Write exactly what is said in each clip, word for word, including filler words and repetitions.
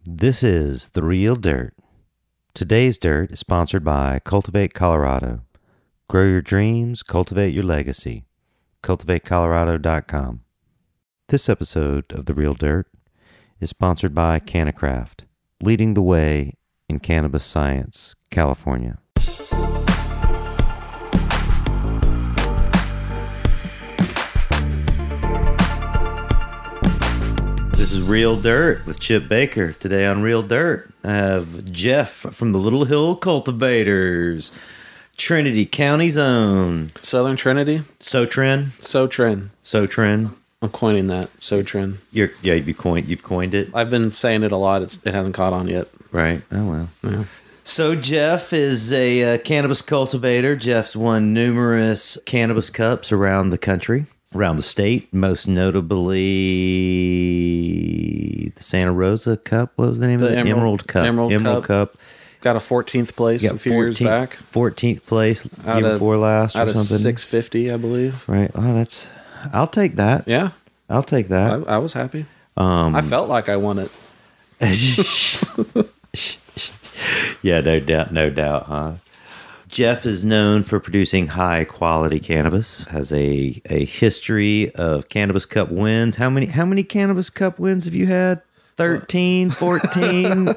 This is The Real Dirt. Today's Dirt is sponsored by Cultivate Colorado. Grow your dreams, cultivate your legacy. cultivate colorado dot com. This episode of The Real Dirt is sponsored by CannaCraft, leading the way in cannabis science, California. This is Real Dirt with Chip Baker. Today on Real Dirt, I have Jeff from the Little Hill Cultivators, Trinity County's own. Southern Trinity? Sotrin? Sotrin. Sotrin. I'm coining that. Sotrin. You're, yeah, you coined, you've coined it. I've been saying it a lot. It's, it hasn't caught on yet. Right. Oh, well. Yeah. So Jeff is a uh, cannabis cultivator. Jeff's won numerous cannabis cups around the country, around the state, most notably the Santa Rosa Cup. What was the name The of it? Emerald- Emerald Cup. Emerald Emerald Cup. Cup. Got a fourteenth place Yeah, a few years back. fourteenth place Out year of- before last or Out of something. six fifty, I believe. Right. Oh, that's... I'll take that. Yeah. I'll take that. I, I was happy. Um, I felt like I won it. Yeah, no doubt, no doubt, huh? Jeff is known for producing high-quality cannabis, has a, a history of Cannabis Cup wins. How many how many Cannabis Cup wins have you had? thirteen, fourteen?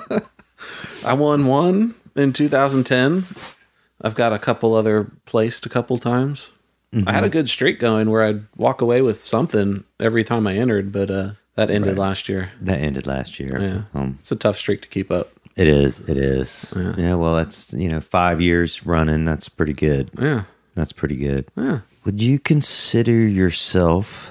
I won one in two thousand ten. I've got a couple other placed a couple times. Mm-hmm. I had a good streak going where I'd walk away with something every time I entered, but uh, that ended Right. last year. That ended last year. Yeah. Um, It's a tough streak to keep up. it is, it is. Yeah. Yeah, well, that's, you know, five years running. That's pretty good. Yeah. That's pretty good. Yeah. Would you consider yourself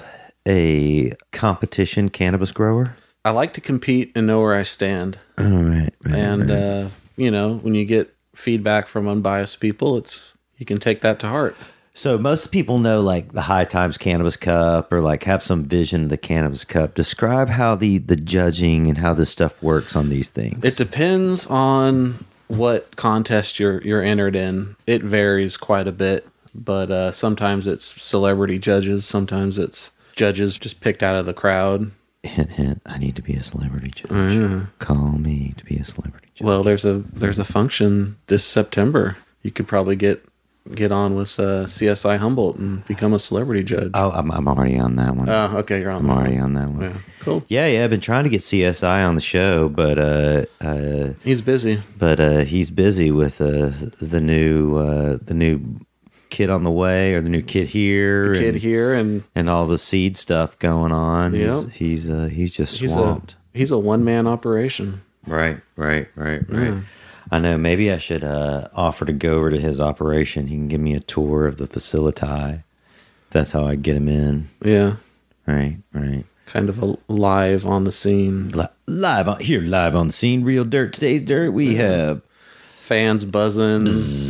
a competition cannabis grower? I like to compete and know where I stand. All right. right, And, right. uh, you know, when you get feedback from unbiased people, it's you can take that to heart. So most people know like the High Times Cannabis Cup or like have some vision of the Cannabis Cup. Describe how the, the judging and how this stuff works on these things. It depends on what contest you're you're entered in. It varies quite a bit, but uh, sometimes it's celebrity judges, sometimes it's judges just picked out of the crowd. Hint, hint. I need to be a celebrity judge. Yeah. Call me to be a celebrity judge. Well, there's a there's a function this September. You could probably get get on with uh, C S I Humboldt and become a celebrity judge. Oh, I'm, I'm already on that one. Oh, okay, you're on. I'm that already one. on that one. Yeah, cool. Yeah, yeah. I've been trying to get C S I on the show, but uh, uh, He's busy. but uh, he's busy with uh, the new uh, the new kid on the way or the new kid here, Kid and, here, and and all the seed stuff going on. Yep. He's he's, uh, he's just he's swamped. a he's a one man operation. Right, right, right, right. Yeah. I know. Maybe I should uh, offer to go over to his operation. He can give me a tour of the facility. That's how I get him in. Yeah, Right, right. kind of a live on the scene. Li- live on here, live on the scene. Real Dirt. Today's Dirt. We have Fans buzzing.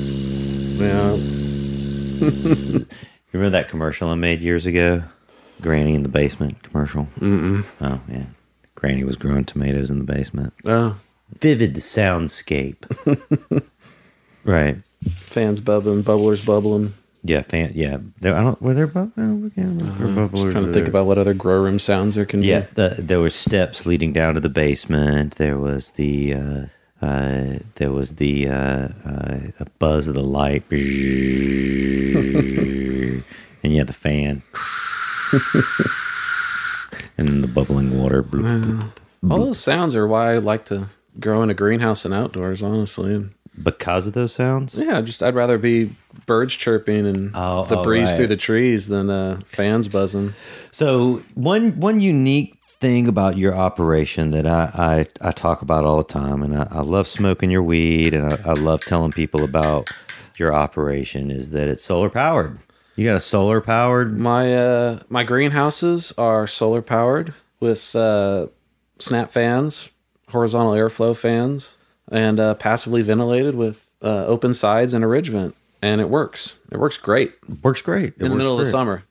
Yeah. You remember that commercial I made years ago? Granny in the basement commercial. Mm-mm. Oh yeah, Granny was growing tomatoes in the basement. Oh, Vivid soundscape. Right. fans bubbling, bubblers bubbling. Yeah. Fan. Yeah. There, I don't. Were there bubblers? Yeah, there were Uh, bubblers. just trying to were think there. about what other grow room sounds there can Yeah. be. The, there were steps leading down to the basement. There was the. Uh, uh, there was the uh, uh, a buzz of the light, and yeah, the fan, and then the bubbling water. Bloop, bloop. All those sounds are why I like to grow in a greenhouse and outdoors, honestly. Because of those sounds. Yeah, just I'd rather be birds chirping and Oh, the oh, breeze right. through the trees than uh, fans buzzing. So one one unique thing about your operation that I, I, I talk about all the time, and I, I love smoking your weed, and I, I love telling people about your operation, is that it's solar powered. You got a solar powered. My uh, my greenhouses are solar powered with uh, snap fans, horizontal airflow fans, and uh, passively ventilated with uh, open sides and a ridge vent, and it works. It works great Works great. It in the works middle of great. the summer.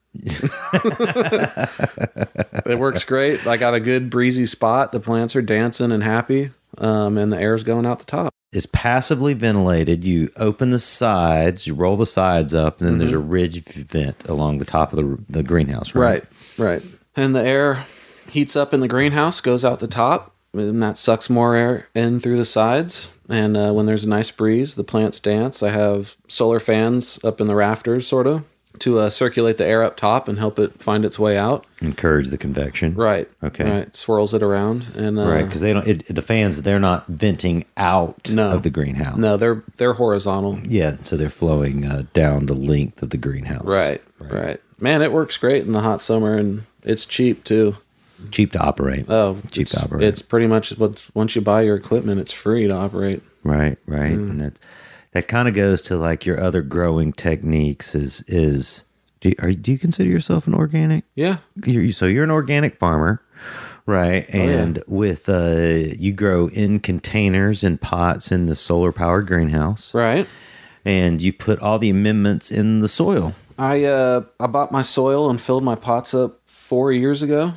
It works great. I got a good breezy spot. The plants are dancing and happy, um, and the air's going out the top. It's passively ventilated. You open the sides, you roll the sides up, and then there's a ridge vent along the top of the the greenhouse. Right. Right, right. And the air heats up in the greenhouse, goes out the top, and that sucks more air in through the sides. And uh, when there's a nice breeze, the plants dance. I have solar fans up in the rafters, sort of, to uh, circulate the air up top and help it find its way out. Encourage the convection. Right. Okay. Right. Swirls it around, and uh, Right, because they don't. It, the fans, they're not venting out No. of the greenhouse. no, they're they're horizontal. Yeah, so they're flowing uh, down the length of the greenhouse. Right, right. Man, it works great in the hot summer, and it's cheap too. Cheap to operate. Oh, cheap it's, to operate. It's pretty much what once you buy your equipment, it's free to operate. Right, right, Mm. and that that kind of goes to like your other growing techniques. Is is do you, are, do you consider yourself an organic? Yeah. You're, so you're an organic farmer, right? Oh, yeah. And with uh, you grow in containers and pots in the solar powered greenhouse, Right. and you put all the amendments in the soil. I uh I bought my soil and filled my pots up four years ago,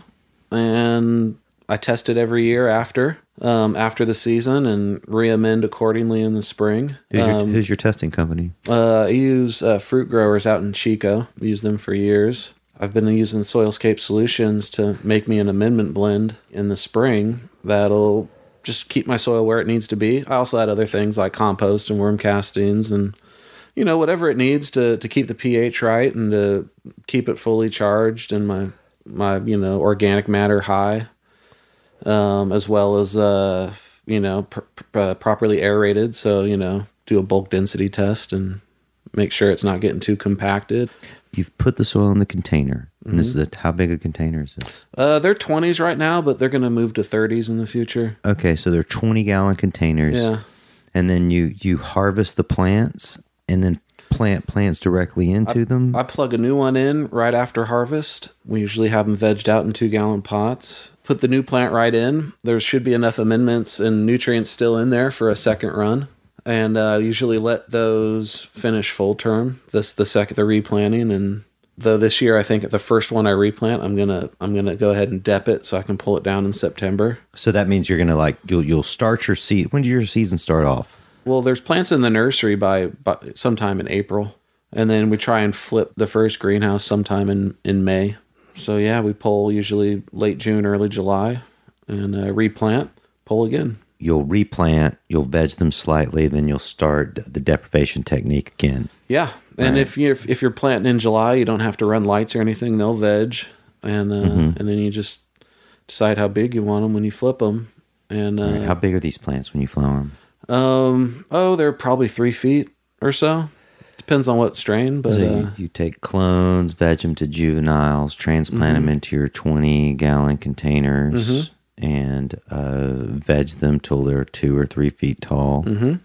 and I test it every year after um after the season and re-amend accordingly in the spring. Who's your, Um, who's your testing company? Uh, I use uh, fruit growers out in Chico. I've used them for years. I've been using Soilscape Solutions to make me an amendment blend in the spring that'll just keep my soil where it needs to be. I also add other things like compost and worm castings and, you know, whatever it needs to, to keep the pH right and to keep it fully charged and my, my you know, organic matter high, um, as well as, uh, you know, pr- pr- uh, properly aerated. So, you know, do a bulk density test and make sure it's not getting too compacted. You've put the soil in the container. And Mm-hmm. this is a, how big a container is this? Uh, they're twenties right now, but they're going to move to thirties in the future. Okay, so they're twenty gallon containers. Yeah. And then you, you harvest the plants and then plant plants directly into them. I plug a new one in right after harvest. We usually have them vegged out in two gallon pots. Put the new plant right in. There should be enough amendments and nutrients still in there for a second run. And uh, usually let those finish full term. This the second the replanting, and though this year I think the first one I replant, I'm gonna I'm gonna go ahead and dep it so I can pull it down in September. So that means you're gonna like you'll you'll start your season. When does your season start off? Well, there's plants in the nursery by, by sometime in April, and then we try and flip the first greenhouse sometime in, in May. So yeah, we pull usually late June, early July, and uh, replant, pull again. You'll replant, you'll veg them slightly, then you'll start the deprivation technique again. Yeah, and Right. if you if you're planting in July, you don't have to run lights or anything. They'll veg, and uh, Mm-hmm. and then you just decide how big you want them when you flip them. And uh, Right, how big are these plants when you flower them? um oh, they're probably three feet or so. Depends on what strain, but So uh, you, you take clones, veg them to juveniles, transplant them into your twenty gallon containers, and uh, veg them till they're two or three feet tall. Mm-hmm.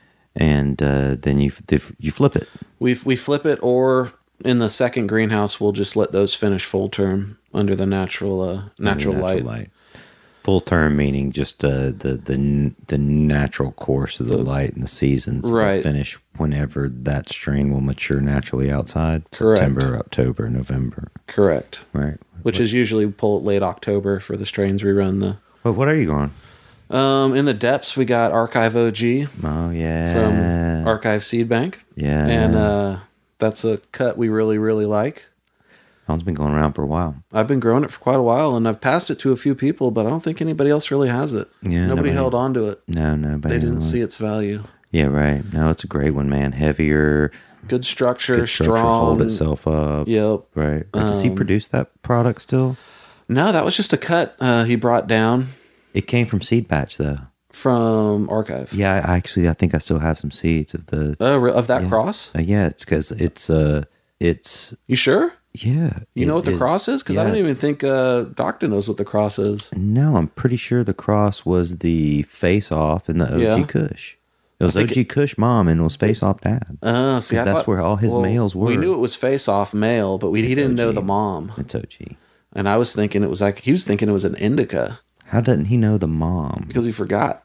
And uh, then you f- you flip it. we we flip it, or in the second greenhouse, we'll just let those finish full term under the natural uh, natural, Natural light. Full term meaning just uh, the the n- the natural course of the light and the seasons. They'll Right. finish whenever that strain will mature naturally outside. Correct. September, October, November. Correct. Right. Which is usually we pull it late October for the strains we run the. But what are you going? Um, in the depths, we got Archive O G Oh yeah. from Archive Seed Bank, yeah. and uh, that's a cut we really really like. That one's been going around for a while. I've been growing it for quite a while, and I've passed it to a few people, but I don't think anybody else really has it. Yeah, nobody, nobody- held on to it. No, no, They didn't see its value. Yeah, right. No, it's a great one, man. Heavier, Good structure, good structure, strong. hold itself up. Yep. Right. But does he Um, produce that product still? No, that was just a cut uh, he brought down It came from Seed Patch, though. from Archive. Yeah, I actually, I think I still have some seeds of the. Oh, re- of that cross? Uh, yeah, it's because it's uh, it's You sure? yeah. You know it what the cross is? Because I yeah. don't even think uh, Doctor knows what the cross is. No, I'm pretty sure the cross was the face off in the O G Yeah. Kush. It was I O think G Kush mom and it was face off dad. Uh, see, I that's thought- where all his males were. We knew it was face off male, but we he It's didn't know O G. the mom. It's O G. And I was thinking it was like he was thinking it was an indica How doesn't he know the mom? because he forgot.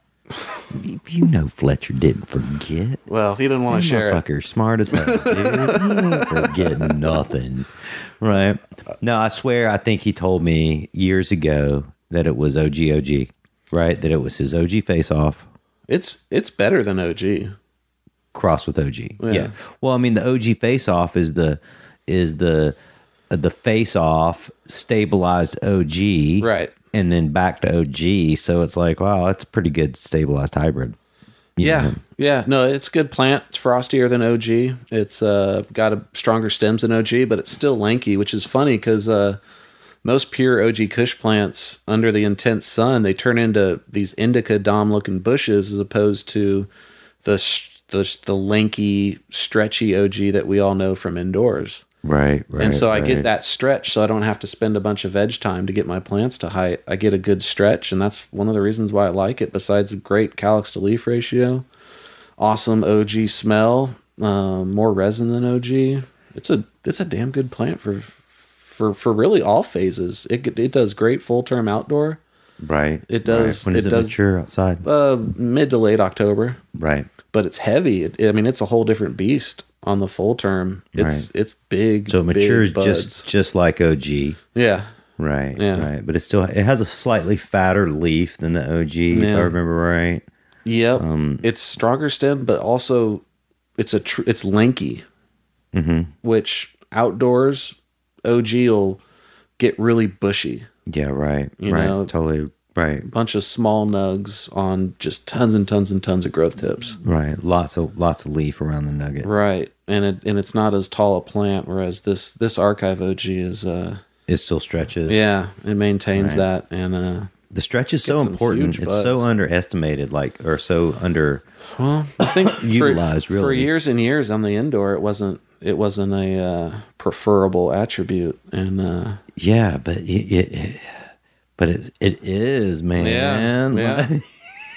You know Fletcher didn't forget. Well, he didn't want That to share it. motherfucker smart as hell, dude. He ain't forgetting nothing. Right? No, I swear I think he told me years ago that it was O G O G. Right? That it was his O G face off It's it's better than O G. crossed with O G. Yeah. Yeah. Well, I mean the O G face off is the is the uh, the face off stabilized O G. Right. and then back to O G. So it's like, wow, that's a pretty good stabilized hybrid. You Yeah, know? yeah. No, it's a good plant. It's frostier than O G. It's uh, got a stronger stems than O G, but it's still lanky, which is funny because uh, most pure O G Kush plants, under the intense sun, they turn into these indica dom looking bushes as opposed to the the the lanky, stretchy O G that we all know from indoors. Right, right. And so I right. get that stretch, so I don't have to spend a bunch of veg time to get my plants to height. I get a good stretch, and that's one of the reasons why I like it. Besides a great calyx to leaf ratio, awesome O G smell, um, more resin than O G. It's a it's a damn good plant for for for really all phases. It it does great full term outdoor. Right. It does. Right. When does it, it, does, mature outside? Uh, mid to late October. Right. But it's heavy. It, I mean, it's a whole different beast on the full term. It's Right. it's big. So it matures big buds. just just like O G. Yeah. Right. Yeah. Right. But it still it has a slightly fatter leaf than the O G, if Yeah. I remember right. Yep. Um, it's stronger stem, but also it's a tr- it's lanky, mm-hmm. which outdoors O G will get really bushy. Yeah. Right. You right. know, Totally. Right. Bunch of small nugs on just tons and tons and tons of growth tips. Right. Lots of lots of leaf around the nugget. Right, and it and it's not as tall a plant, whereas this this archive O G is uh It still stretches. yeah, it maintains Right. that, and uh The stretch is so Get some important. huge It's so buds. underestimated, like or so under. well, I think for, Utilized, for really. years and years on the indoor, it wasn't it wasn't a uh, preferable attribute, and uh, Yeah, but it, it, it but it it is, man. yeah. Like-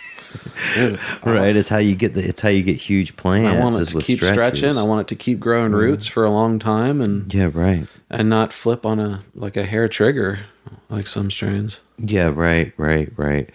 dude, right. It's how you get the. It's how you get huge plants. I want it is to with keep stretches. stretching. I want it to keep growing roots for a long time, and Yeah. Right. and not flip on a like a hair trigger like some strains. Yeah. Right. Right. Right.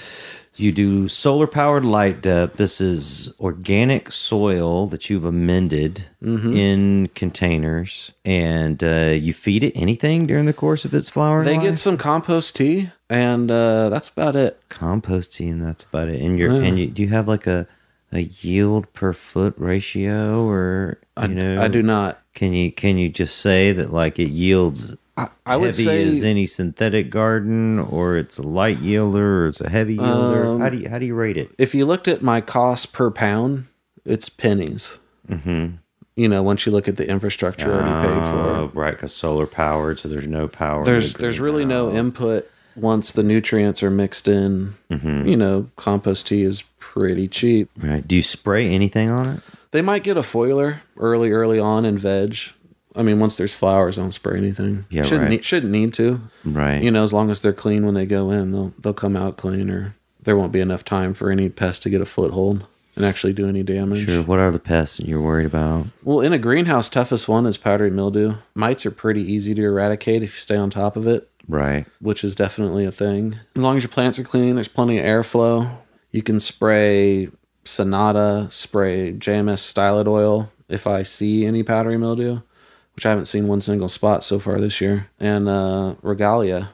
You do solar powered light depth. This is organic soil that you've amended Mm-hmm. in containers, and uh, you feed it anything during the course of its flowering. They life? get some compost tea, and uh, that's about it. compost tea, and that's about it. And you're Yeah. and you do you have like a a yield per foot ratio, or you I, know, I do not. Can you can you just say that like it yields I, I would heavy say as any synthetic garden, or it's a light yielder, or it's a heavy yielder? Um, how do you how do you rate it? if you looked at my cost per pound, it's pennies. Mm-hmm. You know, once you look at the infrastructure already paid for. Right, because solar powered, so there's no power. in There's the there's really no greenhouse. input once the nutrients are mixed in. Mm-hmm. You know, compost tea is pretty cheap. Right. Do you spray anything on it? They might get a foiler early, early on in veg. I mean, once there's flowers, don't spray anything. Yeah, shouldn't right. need, shouldn't need to. Right. You know, as long as they're clean when they go in, they'll they'll come out clean, or there won't be enough time for any pest to get a foothold and actually do any damage. Sure. What are the pests you're worried about? Well, in a greenhouse, toughest one is powdery mildew. Mites are pretty easy to eradicate if you stay on top of it, Right. which is definitely a thing. As long as your plants are clean, there's plenty of airflow. You can spray Sonata, spray J M S stylet oil if I see any powdery mildew, which I haven't seen one single spot so far this year. And uh, Regalia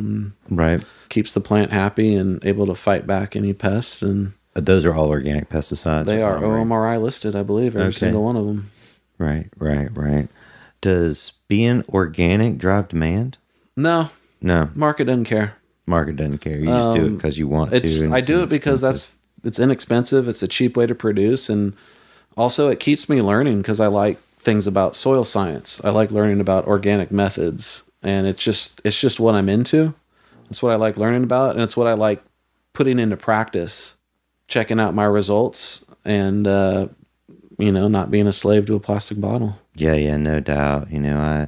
Right. keeps the plant happy and able to fight back any pests. And Those are all organic pesticides. they are Right. O M R I listed, I believe, every Okay. single one of them. Right, right, right. Does being organic drive demand? No, No, market doesn't care. market doesn't care. You just do it Um, because you want It's to. and I it's do it because inexpensive. that's it's inexpensive. It's a cheap way to produce, and also it keeps me learning because I like things about soil science. I like learning about organic methods, and it's just it's just what I'm into. It's what I like learning about, and it's what I like putting into practice. Checking out my results, and uh, you know, not being a slave to a plastic bottle. Yeah, yeah, no doubt. You know, I,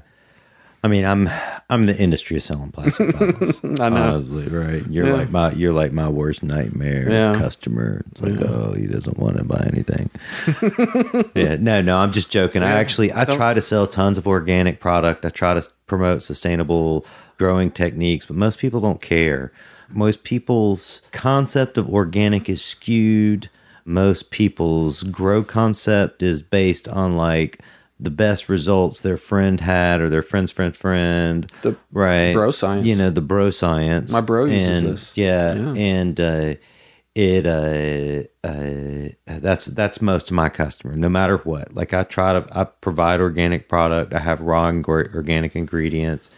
I mean, I'm, I'm the industry of selling plastic bottles. I know. Honestly, right? You're Yeah. like my, you're like my worst nightmare Yeah. customer. It's like, oh, he doesn't want to buy anything. yeah, no, no, I'm just joking. I Yeah, actually, I, I don't- try to sell tons of organic product. I try to promote sustainable growing techniques, but most people don't care. Most people's concept of organic is skewed. Most people's grow concept is based on like the best results their friend had or their friend's friend friend. The right. bro science. You know, the bro science. My bro uses and, this. Yeah. Yeah. And uh, it uh, uh, that's that's most of my customer, no matter what. Like I try to I provide organic product. I have raw and gor- organic ingredients.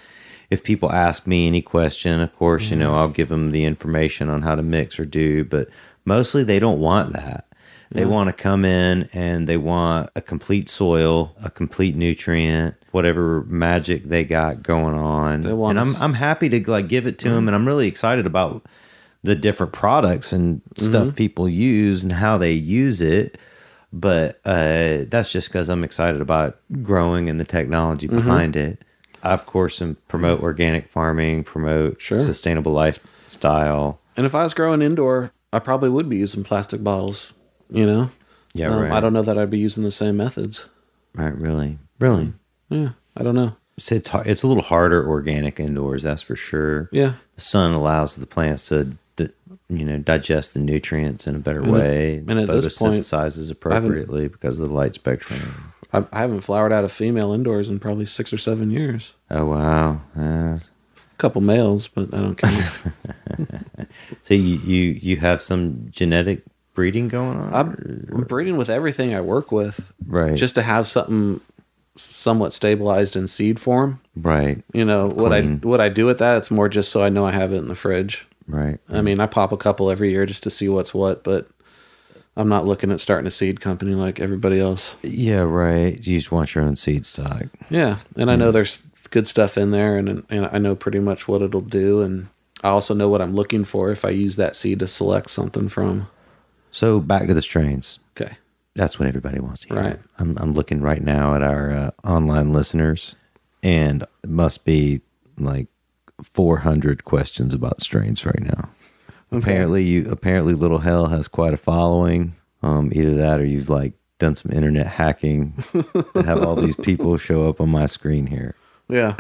if people ask me any question, of course, you know, I'll give them the information on how to mix or do, but mostly they don't want that. They Yeah. want to come in and they want a complete soil, a complete nutrient, whatever magic they got going on. They want and I'm us- I'm happy to like give it to them, and I'm really excited about the different products and stuff Mm-hmm. people use and how they use it. But uh, that's just because I'm excited about growing and the technology Mm-hmm. behind it. I, of course, am promote organic farming, promote Sure. sustainable lifestyle. And if I was growing indoor, I probably would be using plastic bottles, you know? Yeah, Um, right. I don't know that I'd be using the same methods. Right, really, really. Yeah, I don't know. It's it's, har- it's a little harder organic indoors, that's for sure. Yeah. The sun allows the plants to, di- you know, digest the nutrients in a better And at- way. and at this point, photosynthesizes appropriately because of the light spectrum. I, I haven't flowered out a female indoors in probably six or seven years. Oh wow! Uh, A couple males, but I don't care. so you, you you have some genetic breeding going on, I'm, I'm breeding with everything I work with, right? just to have something somewhat stabilized in seed form. right, You know what I Clean. what I do with that? It's more just so I know I have it in the fridge. right. I mean, I pop a couple every year just to see what's what, but I'm not looking at starting a seed company like everybody else. Yeah, right. You just want your own seed stock. Yeah, and I know there's good stuff in there, and and I know pretty much what it'll do, and I also know what I'm looking for if I use that seed to select something from. So back to the strains. Okay. That's what everybody wants to hear. Right. I'm I'm looking right now at our uh, online listeners, and it must be like four hundred questions about strains right now. Apparently, you apparently Little Hell has quite a following. Um, either that, or you've like done some internet hacking to have all these people show up on my screen here. Yeah.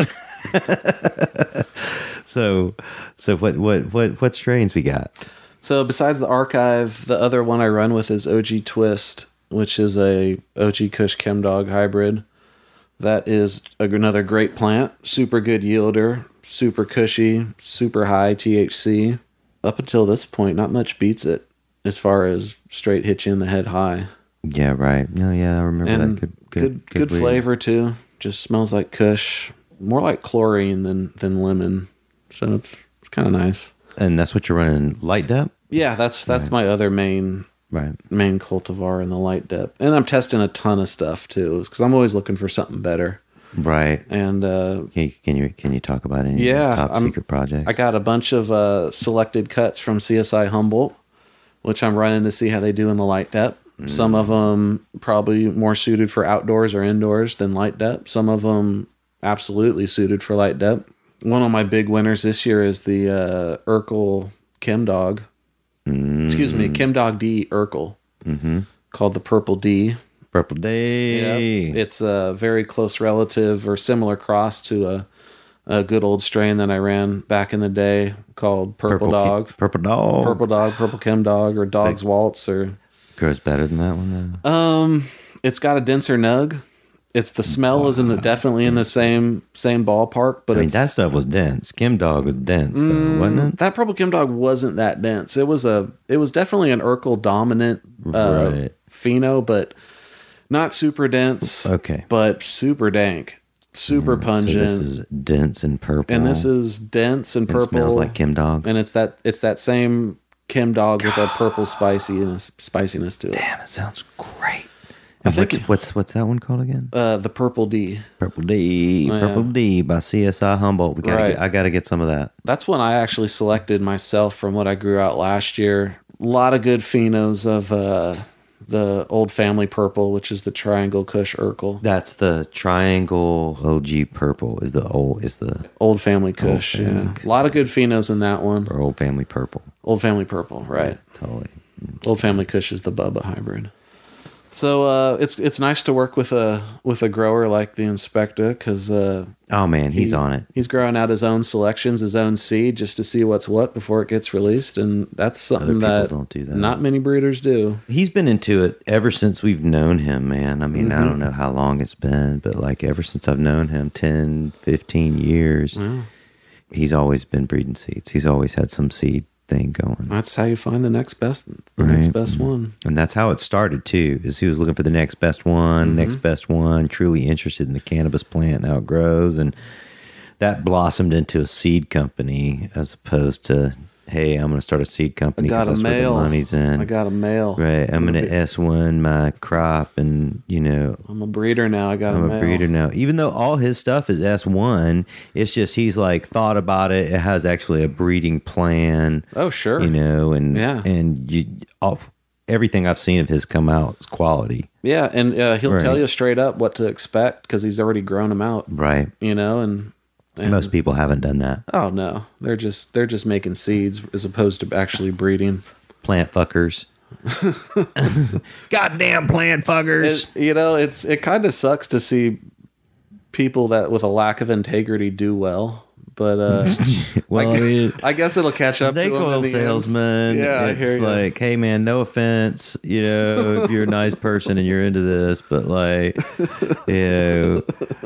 So, so what what what what strains we got? So besides the archive, the other one I run with is O G Twist, which is a O G Kush Chem Dog hybrid. That is a, another great plant, super good yielder, super cushy, super high T H C. Up until this point, not much beats it as far as straight hit you in the head high. Yeah, right. No, yeah, I remember And that. Good, good, good, good, weed. flavor too. Just smells like Kush, more like chlorine than than lemon. So it's it's kind of nice. And that's what you're running light depth, Yeah, that's that's my other main right? main cultivar in the light depth, and I'm testing a ton of stuff too because I'm always looking for something better. Right. And uh, Can you can you can you talk about any Yeah, of those top I'm- secret projects? I got a bunch of uh, selected cuts from C S I Humboldt, which I'm running to see how they do in the light depth. Some of them probably more suited for outdoors or indoors than light depth. Some of them absolutely suited for light depth. One of my big winners this year is the uh, Urkel Chem Dog. Excuse me, Chem Dog D Urkel, mm-hmm. called the Purple D. Purple Day. It's a very close relative or similar cross to a, a good old strain that I ran back in the day called Purple, Ki- Dog. Purple Dog. Purple Dog, Purple Chem Dog, or Dog's Waltz, or Grows better than that one though. um, it's got a denser nug. It's the smell is in the definitely in the same same ballpark, but I mean it's, that stuff was dense. Kim Dog was dense though, wasn't it? that Purple Chem Dog wasn't that dense. It was a it was definitely an Urkel dominant uh, Right. pheno, but not super dense. Okay. but super dank, super So pungent. this is dense and purple. And this is dense and and purple. smells like Kim Dog. And it's that it's that same Chem Dog with a purple spiciness spiciness to it. Damn, it sounds great. And think what's, what's what's that one called again? Uh, the Purple D. Purple D, Oh, yeah. Purple D by C S I Humboldt. We gotta Right. get, I gotta get some of that. That's one I actually selected myself from what I grew out last year. A lot of good phenos of uh, the Old Family Purple, which is the Triangle Kush Urkel. That's the triangle O G purple. Is the old is the Old Family Kush. Family yeah. A lot of good phenos in that one. or old family purple. Old Family Purple, right. Totally. Old Family Kush is the Bubba hybrid. So uh, it's it's nice to work with a with a grower like the Inspecta because uh, Oh man, he's he- on it. He's growing out his own selections, his own seed, just to see what's what before it gets released, and that's something people that, don't do that. not many breeders do. He's been into it ever since we've known him, man. I mean, I Mm-hmm. don't know how long it's been, but like ever since I've known him, ten, fifteen years, he's always been breeding seeds. He's always had some seed thing going. That's how you find the next best, the Right. next best one. And that's how it started too, is he was looking for the next best one, Mm-hmm. next best one, truly interested in the cannabis plant and how it grows. And that blossomed into a seed company as opposed to, hey, I'm going to start a seed company because that's where the money's in. I got a male. Right. I'm going to S one my crop, and, you know, I'm a breeder now. I got I'm a a male. breeder now. Even though all his stuff is S one, it's just he's like thought about it. It has actually a breeding plan. Oh, sure. You know, and Yeah. and you all, everything I've seen of his come out is quality. Yeah, and uh, he'll Right. tell you straight up what to expect because he's already grown them out. Right. You know, and, and Most people haven't done that. oh no, they're just they're just making seeds as opposed to actually breeding. Plant fuckers. Goddamn plant fuckers. It, you know, it's it kind of sucks to see people that with a lack of integrity do well. But uh, Well, I, I mean, I guess it'll catch up to snake them in oil the end. salesman. Yeah, I it's hear you. like, hey man, no offense, you know, if you're a nice person and you're into this, but like, you know,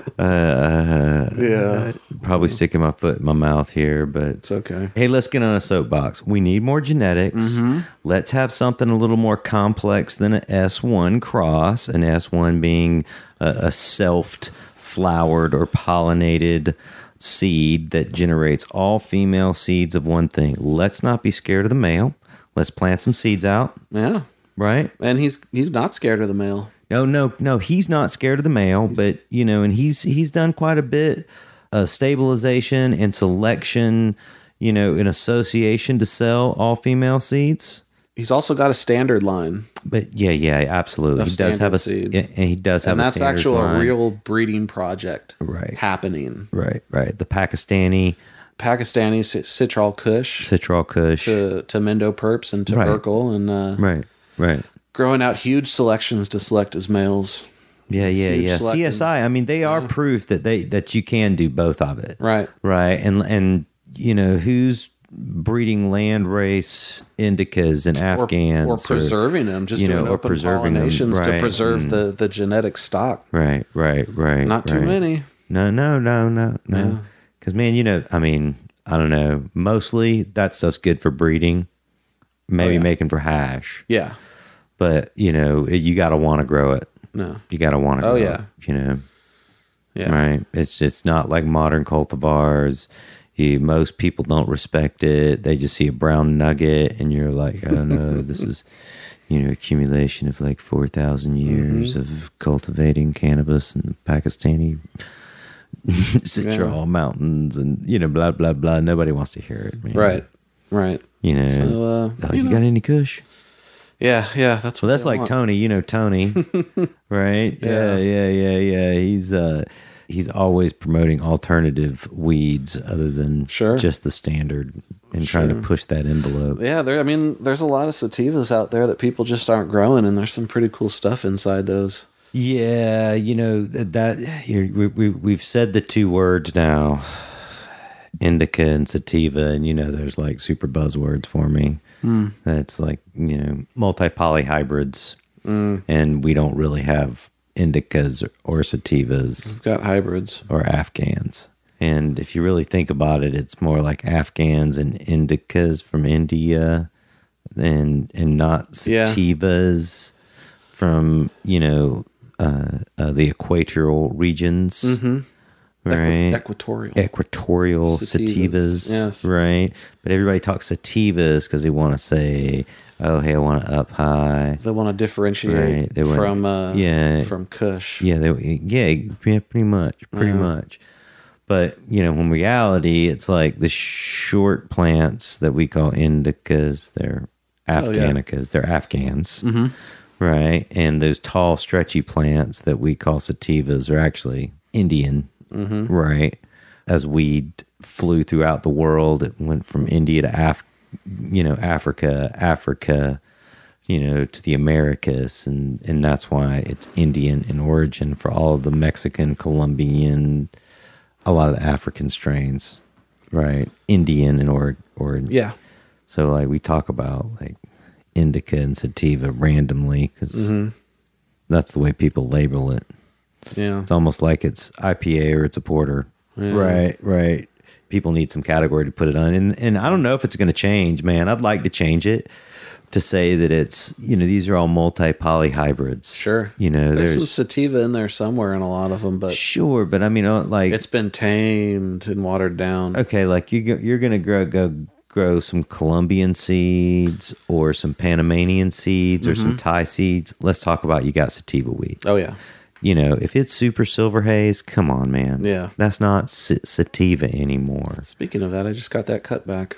uh, Yeah. probably sticking my foot in my mouth here, but It's okay. hey, let's get on a soapbox. We need more genetics. Mm-hmm. Let's have something a little more complex than an S one cross, an S one being a, a self flowered or pollinated seed that generates all female seeds of one thing. Let's not be scared of the male. Let's plant some seeds out, Yeah, right? and he's he's not scared of the male. No, no, no. He's not scared of the male, but you know, and he's he's done quite a bit of stabilization and selection, you know, in association to sell all female seeds. He's also got a standard line, But yeah, yeah, absolutely. Of He does have a standard s- seed. and he does have and a that's standards actually line. a real breeding project Right. happening. Right, right. The Pakistani Pakistani Ci- Citral Kush Citral Kush. to to Mendo Perps and to Right. Urkel, and uh, Right, right. growing out huge selections to select as males. Yeah, yeah, Huge yeah. selection. C S I. I mean, they are proof that they that you can do both of it. Right. Right. And and you know who's breeding land race indicas and Or, Afghans or preserving them, just you doing know, or open preserving them, pollinations right, to preserve and- the, the genetic stock. Right, right, right. Not too right. many. No, no, no, no, no. Because man, you know, I mean, I don't know. Mostly that stuff's good for breeding, maybe Oh, yeah. making for hash. Yeah. But you know, it, you got to want to grow it. No. You got to want to. Oh, grow yeah. it, you know. Yeah. Right. It's it's not like modern cultivars. You, most people don't respect it. They just see a brown nugget, and you're like, oh no, this is, you know, accumulation of like four thousand years Mm-hmm. of cultivating cannabis in the Pakistani Citral Mountains, and you know, blah blah blah. Nobody wants to hear it, man. Right. Right. You know, So, uh, oh, you you, know. got any Kush? Yeah. Yeah. That's what Well, that's they like want. Tony. You know Tony, right? Yeah, yeah, yeah, yeah. He's uh, he's always promoting alternative weeds other than Sure. just the standard, and trying to push that envelope. Yeah, there. I mean, there's a lot of sativas out there that people just aren't growing, and there's some pretty cool stuff inside those. Yeah, you know that, that you're, we, we we've said the two words now, indica and sativa, and you know there's like super buzzwords for me. Hmm. That's like, you know, multi-poly hybrids, and we don't really have indicas or, or sativas We've got hybrids. or Afghans. And if you really think about it, it's more like Afghans and indicas from India, and and not Yeah. sativas from, you know, uh, uh, the equatorial regions, Mm-hmm. right? Equatorial. Equatorial Sativas, sativas, yes. right? But everybody talks sativas because they want to say, "Oh, hey, I want to up high." They want to differentiate Right, they want- from uh, yeah. from Kush. Yeah, they, yeah, yeah, pretty much, pretty Yeah. much. But you know, in reality, it's like the short plants that we call indicas. They're Oh, yeah. Afghanicas. They're Afghans, Mm-hmm. right? And those tall, stretchy plants that we call sativas are actually Indian, Mm-hmm. right? As weed flew throughout the world, it went from India to Af, you know, Africa, Africa, you know, to the Americas, and and that's why it's Indian in origin for all of the Mexican, Colombian, a lot of the African strains, right? Indian in or or Yeah. So like we talk about like indica and sativa randomly because Mm-hmm. that's the way people label it. Yeah. It's almost like it's I P A or it's a porter. Yeah. Right, right. People need some category to put it on. And and I don't know if it's going to change, man. I'd like to change it. to say that it's, you know, these are all multi-poly hybrids. Sure. You know, there's, there's, some sativa in there somewhere in a lot of them, but sure, but I mean, uh, like, it's been tamed and watered down. okay, like you go, you're going to grow, go grow some Colombian seeds or some Panamanian seeds or mm-hmm. some Thai seeds. Let's talk about, you got sativa weed. Oh, yeah. You know, if it's super silver haze, come on, man. Yeah. That's not s- sativa anymore. Speaking of that, I just got that cut back.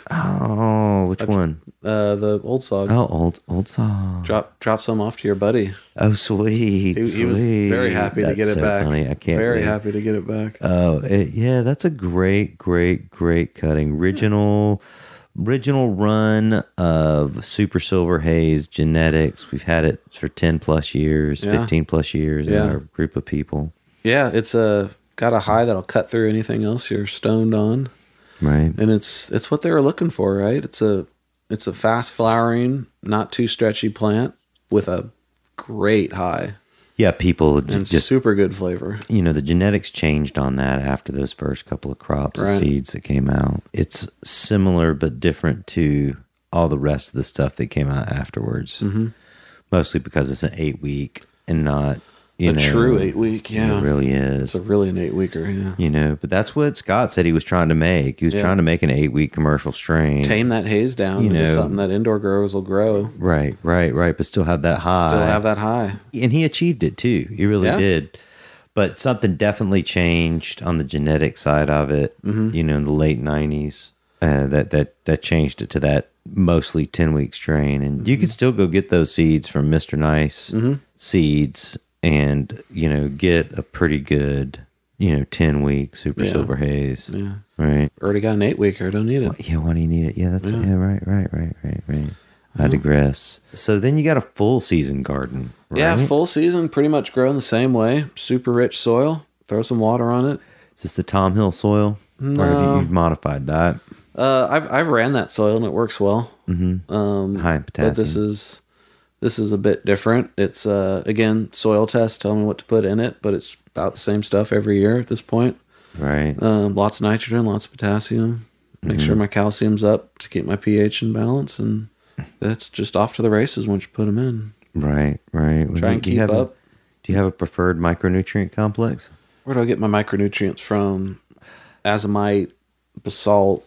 Oh, which I, one? Uh, the old sod. Oh, old old sod. Drop drop some off to your buddy. Oh, sweet. He, sweet. he was very happy that's to get it so back. Funny. I can't Very wait. happy to get it back. Oh, it, yeah, that's a great, great, great cutting. Original... Original run of Super Silver Haze genetics. We've had it for ten plus years, yeah. fifteen plus years yeah. in our group of people. Yeah, it's a got a high that'll cut through anything else you're stoned on. Right. And it's it's what they were looking for, right? It's a it's a fast flowering, not too stretchy plant with a great high. Yeah, people and just super good flavor. You know, the genetics changed on that after those first couple of crops right. of seeds that came out. It's similar but different to all the rest of the stuff that came out afterwards. Mm-hmm. Mostly because it's an eight week and not, you a know, true eight week. Yeah, it really is. It's a really an eight weeker. Yeah, you know, but that's what Scott said he was trying to make. He was yeah. trying to make an eight week commercial strain, tame that haze down, you into know, something that indoor growers will grow. Right, right, right. But still have that high. Still have that high, and he achieved it too. He really yeah. did. But something definitely changed on the genetic side of it. Mm-hmm. You know, in the late nineties, uh, that that that changed it to that mostly ten week strain, and mm-hmm. you can still go get those seeds from Mister Nice mm-hmm. Seeds. And, you know, get a pretty good, you know, ten week Super yeah. Silver Haze. Yeah. Right. Already got an eight weeker. I don't need it. Well, yeah, why do you need it? Yeah, that's, yeah, yeah right, right, right, right, right. I digress. So then you got a full season garden, right? Yeah, full season, pretty much grown the same way. Super rich soil. Throw some water on it. Is this the Tom Hill soil? No. Or have you, you've modified that? Uh, I've I've ran that soil and it works well. Mm-hmm. Um, High in potassium. But this is... This is a bit different. It's, uh, again, soil test, tell me what to put in it, but it's about the same stuff every year at this point. Right. Um, lots of nitrogen, lots of potassium. Make mm-hmm. sure my calcium's up to keep my pH in balance, and that's just off to the races once you put them in. Right, right. Try well, and keep up. A, do you have a preferred micronutrient complex? Where do I get my micronutrients from? Azomite, basalt,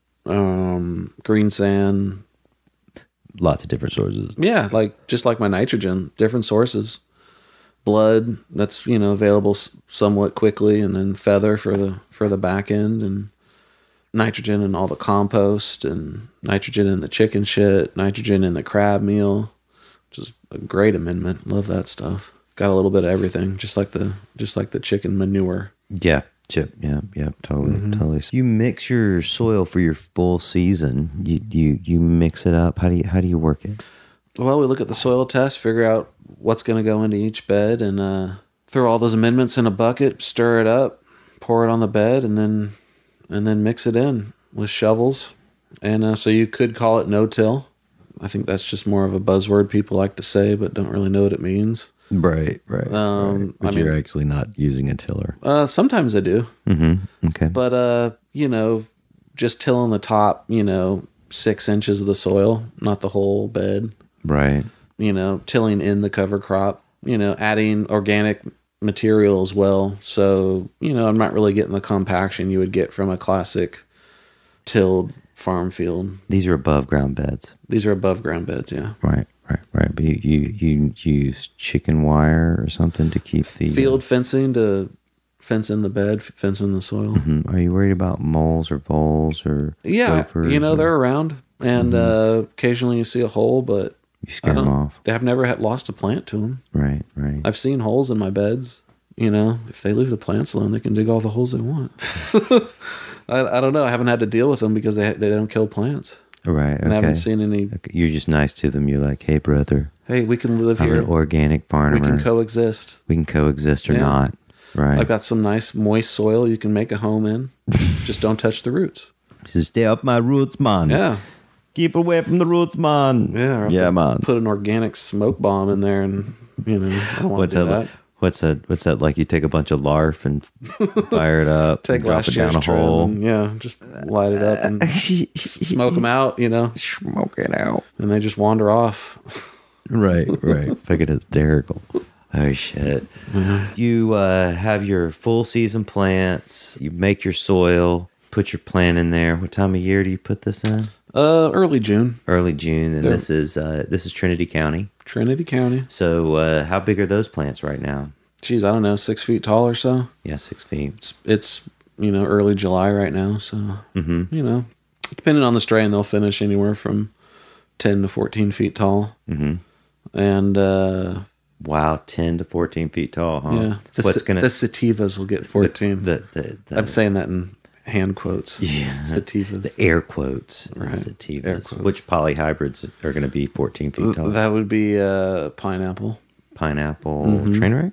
um, green sand... Lots of different sources. Yeah, like just like my nitrogen, different sources. Blood, that's, you know, available somewhat quickly, and then feather for the for the back end, and nitrogen in all the compost, and nitrogen in the chicken shit, nitrogen in the crab meal, which is a great amendment. Love that stuff. Got a little bit of everything, just like the just like the chicken manure. Yeah. Chip, yeah, yeah, totally, mm-hmm. totally. You mix your soil for your full season. You, you you mix it up. How do you how do you work it? Well, we look at the soil test, figure out what's going to go into each bed, and uh, throw all those amendments in a bucket, stir it up, pour it on the bed, and then and then mix it in with shovels. And uh, so you could call it no-till. I think that's just more of a buzzword people like to say, but don't really know what it means. Right, right. Um, right. But I you're mean, actually not using a tiller. Uh, sometimes I do. Mm-hmm. Okay. But, uh, you know, just tilling the top, you know, six inches of the soil, not the whole bed. Right. You know, tilling in the cover crop, you know, adding organic material as well. So, you know, I'm not really getting the compaction you would get from a classic tilled farm field. These are above ground beds. These are above ground beds, yeah. Right. Right, right. But you, you, you use chicken wire or something to keep the... Field uh, fencing to fence in the bed, fence in the soil. Mm-hmm. Are you worried about moles or voles or Yeah, gophers you know, or... they're around. And mm-hmm. uh, occasionally you see a hole, but... You scare them off. I've never had lost a plant to them. Right, right. I've seen holes in my beds. You know, if they leave the plants alone, they can dig all the holes they want. I, I don't know. I haven't had to deal with them because they they don't kill plants. Right. Okay. And I haven't seen any. Okay. You're just nice to them. You're like, hey, brother. Hey, we can live I'm here. an organic farmer. We can coexist. We can coexist or yeah. not. Right. I've got some nice moist soil you can make a home in. Just don't touch the roots. Just stay off my roots, man. Yeah. Keep away from the roots, man. Yeah. Yeah, man. Put an organic smoke bomb in there, and you know, I don't want to do that. What's that? What's that like? You take a bunch of larf and fire it up, Take and drop last it down year's a trim hole, and, yeah, just light it up and smoke them out, you know, smoke it out. and they just wander off. Right, right. Fucking hysterical. Oh shit! You uh, have your full season plants. You make your soil. Put your plant in there. What time of year do you put this in? Uh, early June, Early June, and Yeah. this is uh, this is Trinity County. Trinity County. So, uh, how big are those plants right now? Geez, I don't know, six feet tall or so. Yeah, six feet. It's, it's you know, early July right now, so Mm-hmm. you know, depending on the strain, they'll finish anywhere from ten to fourteen feet tall. Mm-hmm. And uh, Wow, ten to fourteen feet tall, huh? yeah, the, What's sa- gonna the sativas will get fourteen. The, the, the, I'm saying that in hand quotes. yeah, Sativas. the air quotes, Right. sativas. Air quotes. Which polyhybrids are going to be fourteen feet tall? That would be uh, pineapple. Pineapple, Mm-hmm. Trainwreck.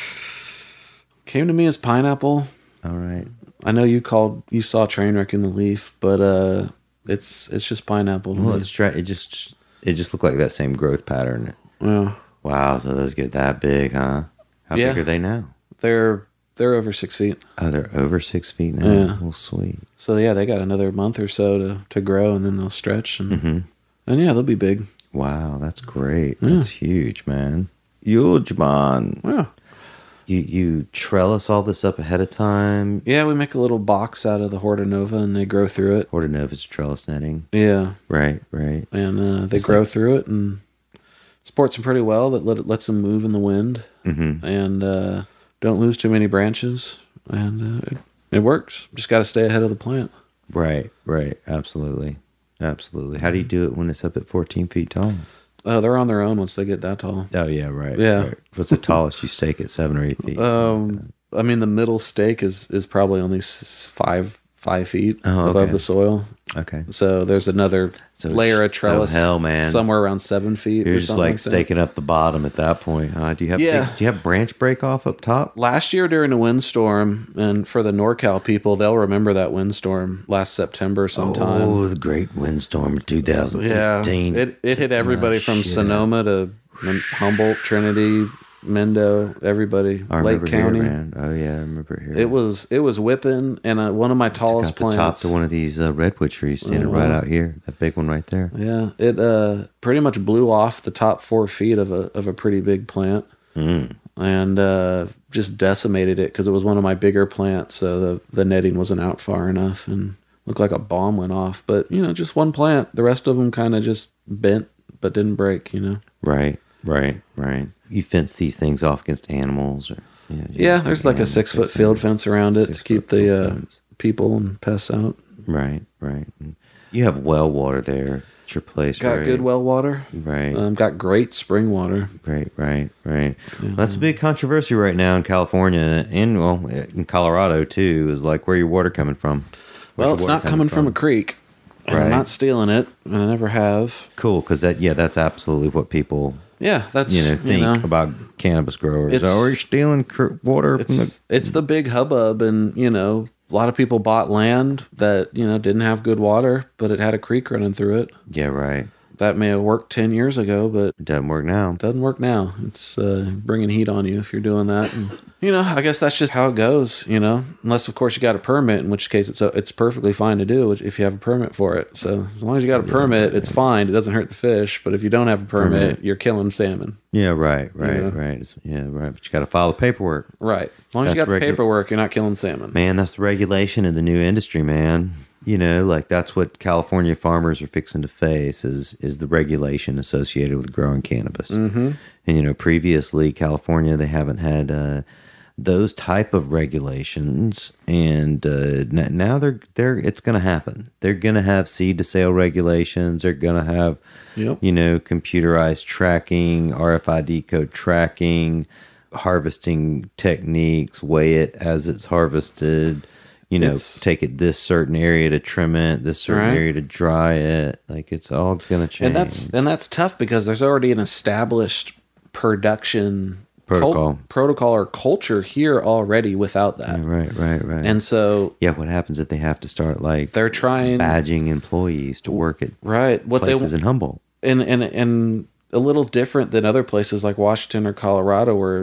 Came to me as pineapple. All right. I know you called you saw Trainwreck in the leaf, but uh, it's it's just pineapple. To Well, me. it's dry. It just it just looked like that same growth pattern. Yeah, Wow, so those get that big, huh? How Yeah. big are they now? they're they're over six feet. Oh, they're over six feet now. Yeah. Well, sweet. So yeah, they got another month or so to, to grow, and then they'll stretch, and Mm-hmm. and yeah, they'll be big. Wow, that's great. Yeah. That's huge, man. Huge, man. Yeah, You you trellis all this up ahead of time. yeah. We make a little box out of the Hortonova, and they grow through it. Hortonova's trellis netting. Yeah, Right, right. and uh, they It's grow like- through it and supports them pretty well. That let it lets them move in the wind, Mm-hmm. and uh, don't lose too many branches, and uh, it, it works. Just got to stay ahead of the plant. Right, right. Absolutely. Absolutely. How do you do it when it's up at fourteen feet tall? Oh, they're on their own once they get that tall. Oh, yeah, right. Yeah. Right. What's the tallest you stake at, seven or eight feet? Um, I mean, the middle stake is is probably only s- five five feet Oh, above okay. the soil. Okay. So there's another So layer of so trellis. hell, man. somewhere around seven feet. You're or just something like, like that. staking up the bottom at that point. Huh? Do you have Yeah. do you have branch break off up top? Last year during a windstorm, and for the NorCal people, they'll remember that windstorm last September sometime. Oh, the great windstorm of two thousand fifteen. Yeah, it it hit everybody Oh, from shit. Sonoma to Humboldt, Trinity, Mendo, everybody, I Lake remember County. here, man. Oh yeah, I remember here. It was it was whipping, and uh, one of my Took tallest out the top plants. to one of these uh, redwood trees standing Oh, right wow. out here. That big one right there. Yeah, it uh pretty much blew off the top four feet of a of a pretty big plant, Mm. and uh, just decimated it because it was one of my bigger plants. So the the netting wasn't out far enough, and looked like a bomb went off. But you know, just one plant. The rest of them kind of just bent, but didn't break. You know. Right, right, right. You fence these things off against animals, or yeah, Yeah, there's like a animal six foot fencing. field fence around it Six to keep foot field the uh, fence. people and pests out. Right, right. And you have well water there at your place, Got right? good well water. Right, Um, got great spring water. right, right, right. Well, that's a big controversy right now in California and well in Colorado too. Is like where your water coming from? Where's Well, your it's water not coming from a creek. And Right. I'm not stealing it, and I never have. Cool, because that yeah, that's absolutely what people Yeah, that's you know think know, about cannabis growers. It's- Oh, you're stealing cr- water from the it's it's the big hubbub, and you know, a lot of people bought land that you know didn't have good water, but it had a creek running through it. yeah, right. That may have worked ten years ago, but It doesn't work now. it doesn't work now. It's uh, bringing heat on you if you're doing that. And, you know, I guess that's just how it goes. You know, unless of course you got a permit, in which case it's a, it's perfectly fine to do if you have a permit for it. So as long as you got a permit, it's fine. It doesn't hurt the fish. But if you don't have a permit, Permit. you're killing salmon. Yeah, right, right, Yeah. right. It's- yeah, right. But you got to file the paperwork. Right. As long as you That's got the regu- paperwork, you're not killing salmon. Man, that's the regulation of the new industry, man. You know, like that's what California farmers are fixing to face is is the regulation associated with growing cannabis. Mm-hmm. And you know, previously California they haven't had uh, those type of regulations, and uh, n- now they're they're it's going to happen. They're going to have seed to sale regulations. They're going to have Yep. you know computerized tracking, R F I D code tracking, harvesting techniques, weigh it as it's harvested. You know, It's- take it this certain area to trim it, this certain Right. area to dry it. Like it's all gonna change. And that's and that's tough because there's already an established production Protocol. cul- protocol or culture here already without that. right, right, right. And so yeah, what happens if they have to start like they're trying badging employees to work at right what places they in Humboldt? and and and a little different than other places like Washington or Colorado where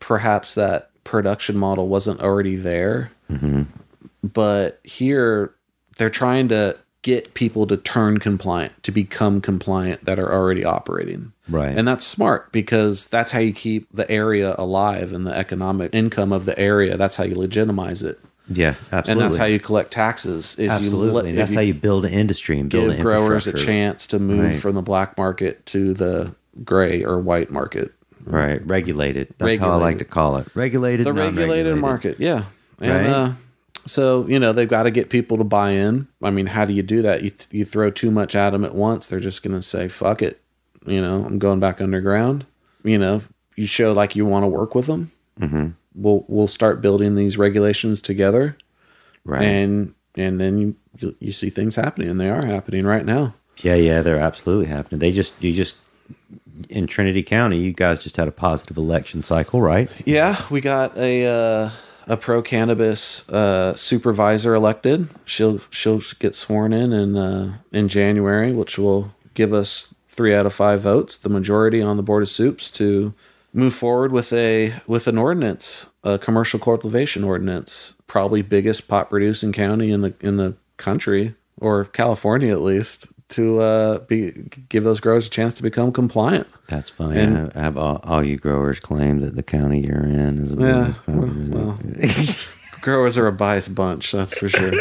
perhaps that production model wasn't already there. Mm-hmm. But here they're trying to get people to turn compliant, to become compliant that are already operating. Right. And that's smart because that's how you keep the area alive and the economic income of the area. That's how you legitimize it. Yeah, absolutely. And that's how you collect taxes. Is absolutely. You, that's you how you build an industry and build give an growers a infrastructure. chance to move Right. from the black market to the gray or white market. Right. Regulated. That's Regulated. how I like to call it. Regulated, The regulated non-regulated. market, yeah. And Right. uh, so, you know, they've got to get people to buy in. I mean, how do you do that? You, you throw too much at them at once, they're just going to say, fuck it. You know, I'm going back underground. You know, you show like you want to work with them. Mm-hmm. We'll, we'll start building these regulations together. Right. And, and then you, you, you see things happening, and they are happening right now. Yeah, yeah, they're absolutely happening. They just, you just, in Trinity County, you guys just had a positive election cycle, right? Yeah, we got a uh, a pro cannabis uh, supervisor elected. She'll she'll get sworn in in uh, in January, which will give us three out of five votes, the majority on the board of soups, to move forward with a with an ordinance, a commercial cultivation ordinance, probably biggest pot producing county in the in the country, or California at least, to uh, be give those growers a chance to become compliant. That's funny. And- I have all, all you growers claim that the county you're in is a Yeah, bonus. well, growers are a biased bunch, that's for sure.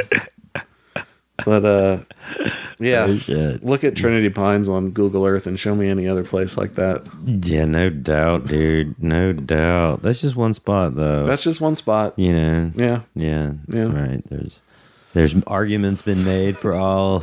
But uh, yeah, Oh, shit. look at Trinity Pines on Google Earth and show me any other place like that. Yeah, no doubt, dude. No doubt. That's just one spot, though. That's just one spot. you know. Yeah, Yeah. Yeah. Right. There's there's arguments been made for all.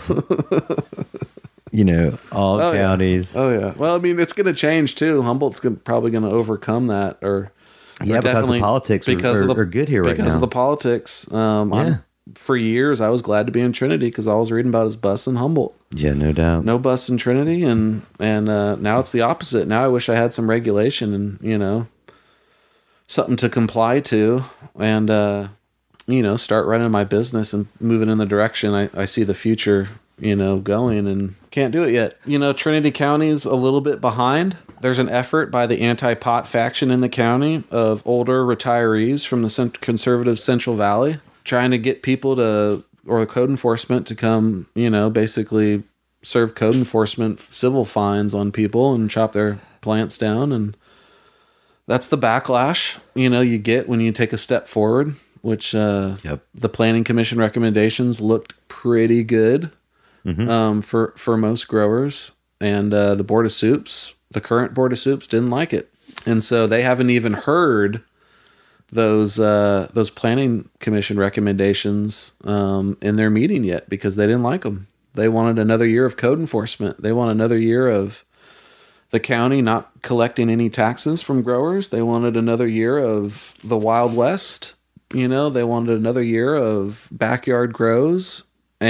You know, all Oh, yeah. counties. Oh yeah. Well, I mean, it's going to change too. Humboldt's gonna, probably going to overcome that, or Yeah, or because the definitely- politics are- because are- of the- are good here right because now. of the politics. Um, Yeah. I'm, for years, I was glad to be in Trinity because all I was reading about is bus in Humboldt. Yeah, no doubt. No bus in Trinity, and and uh, now it's the opposite. Now I wish I had some regulation and, you know, something to comply to, and uh, you know, start running my business and moving in the direction I, I see the future, you know, going, and can't do it yet. You know, Trinity County's a little bit behind. There's an effort by the anti-pot faction in the county of older retirees from the cent- conservative Central Valley trying to get people to, or code enforcement to come, you know, basically serve code enforcement civil fines on people and chop their plants down. And that's the backlash, you know, you get when you take a step forward, which uh, Yep. the Planning Commission recommendations looked pretty good um, for, for most growers. And uh, the Board of Soups, the current Board of Soups, didn't like it. And so they haven't even heard those uh, those Planning Commission recommendations um, in their meeting yet because they didn't like them. They wanted another year of code enforcement. They want another year of the county not collecting any taxes from growers. They wanted another year of the Wild West. You know, they wanted another year of backyard grows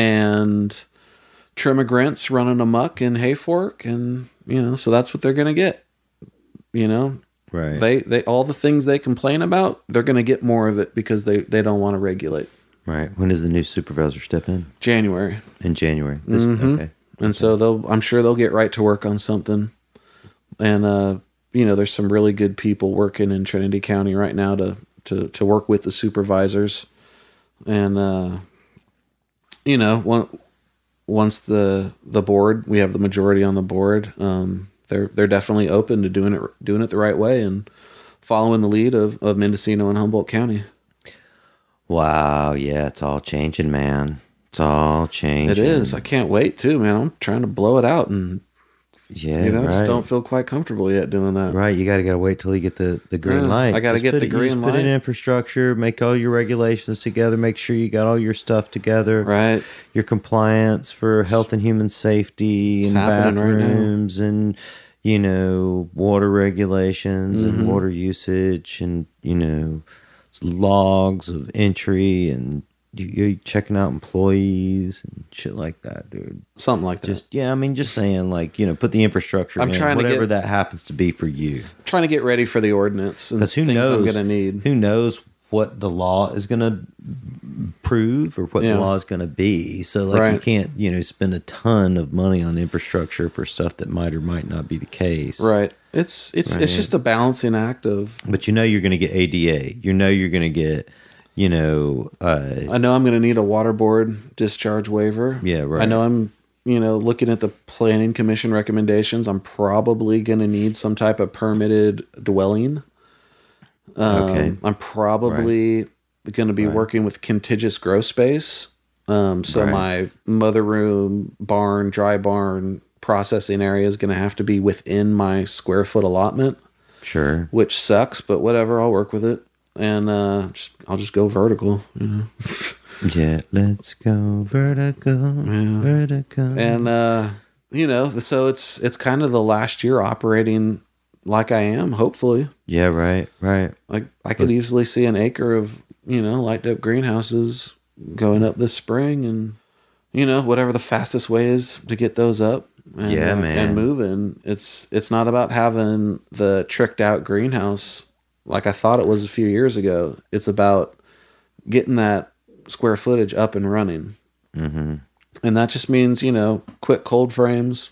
and trimmigrants running amok in Hayfork. And, you know, so that's what they're going to get. You know, Right. they, they all the things they complain about, they're going to get more of it because they, they don't want to regulate. Right. When does the new supervisor step in? January. In January. This, Mhm. Okay. And so they'll, I'm sure they'll get right to work on something. And, uh, you know, there's some really good people working in Trinity County right now to, to, to work with the supervisors. And, uh, you know, one, once the, the board, we have the majority on the board, um, they're, they're definitely open to doing it, doing it the right way and following the lead of, of Mendocino and Humboldt County. Wow. Yeah, it's all changing, man. It's all changing. It is. I can't wait too, man. I'm trying to blow it out, and Yeah, you know, right. just don't feel quite comfortable yet doing that. Right, you got to got to wait till you get the, the green Yeah, light. I gotta Just get put the it- you green just Put in light. infrastructure, make all your regulations together, make sure you got all your stuff together. Right. Your compliance for health and human safety It's and happening right now. bathrooms and you know water regulations Mm-hmm. and water usage and you know logs of entry and you, you're checking out employees and shit like that, dude. Something like that. Just yeah, I mean, just saying, like you know, put the infrastructure I'm in, trying to whatever get- that happens to be for you. trying to get ready for the ordinance and Because who things knows? I'm going to need. Who knows what the law is going to prove or what Yeah. the law is going to be. So like you Right. can't, you know, spend a ton of money on infrastructure for stuff that might or might not be the case. Right. It's it's Right. it's just a balancing act of. But you know you're going to get A D A. You know you're going to get, you know, uh, I know I'm going to need a water board discharge waiver. Yeah, right. I know I'm, you know, looking at the planning commission recommendations. I'm probably going to need some type of permitted dwelling. Um, Okay. I'm probably going to be Right. working with contiguous grow space. Um, so Right. my mother room, barn, dry barn processing area is going to have to be within my square foot allotment, sure. which sucks, but whatever. I'll work with it. And uh, just, I'll just go vertical, you know. Yeah, let's go vertical, vertical. And uh, you know, so it's it's kind of the last year operating like I am. Hopefully, Yeah, right, right. like I could easily see an acre of you know light depth greenhouses going up this spring, and you know whatever the fastest way is to get those up. And, Yeah, uh, man. and moving. It's it's not about having the tricked out greenhouse like I thought it was a few years ago. It's about getting that square footage up and running. Mm-hmm. And that just means, you know, quick cold frames,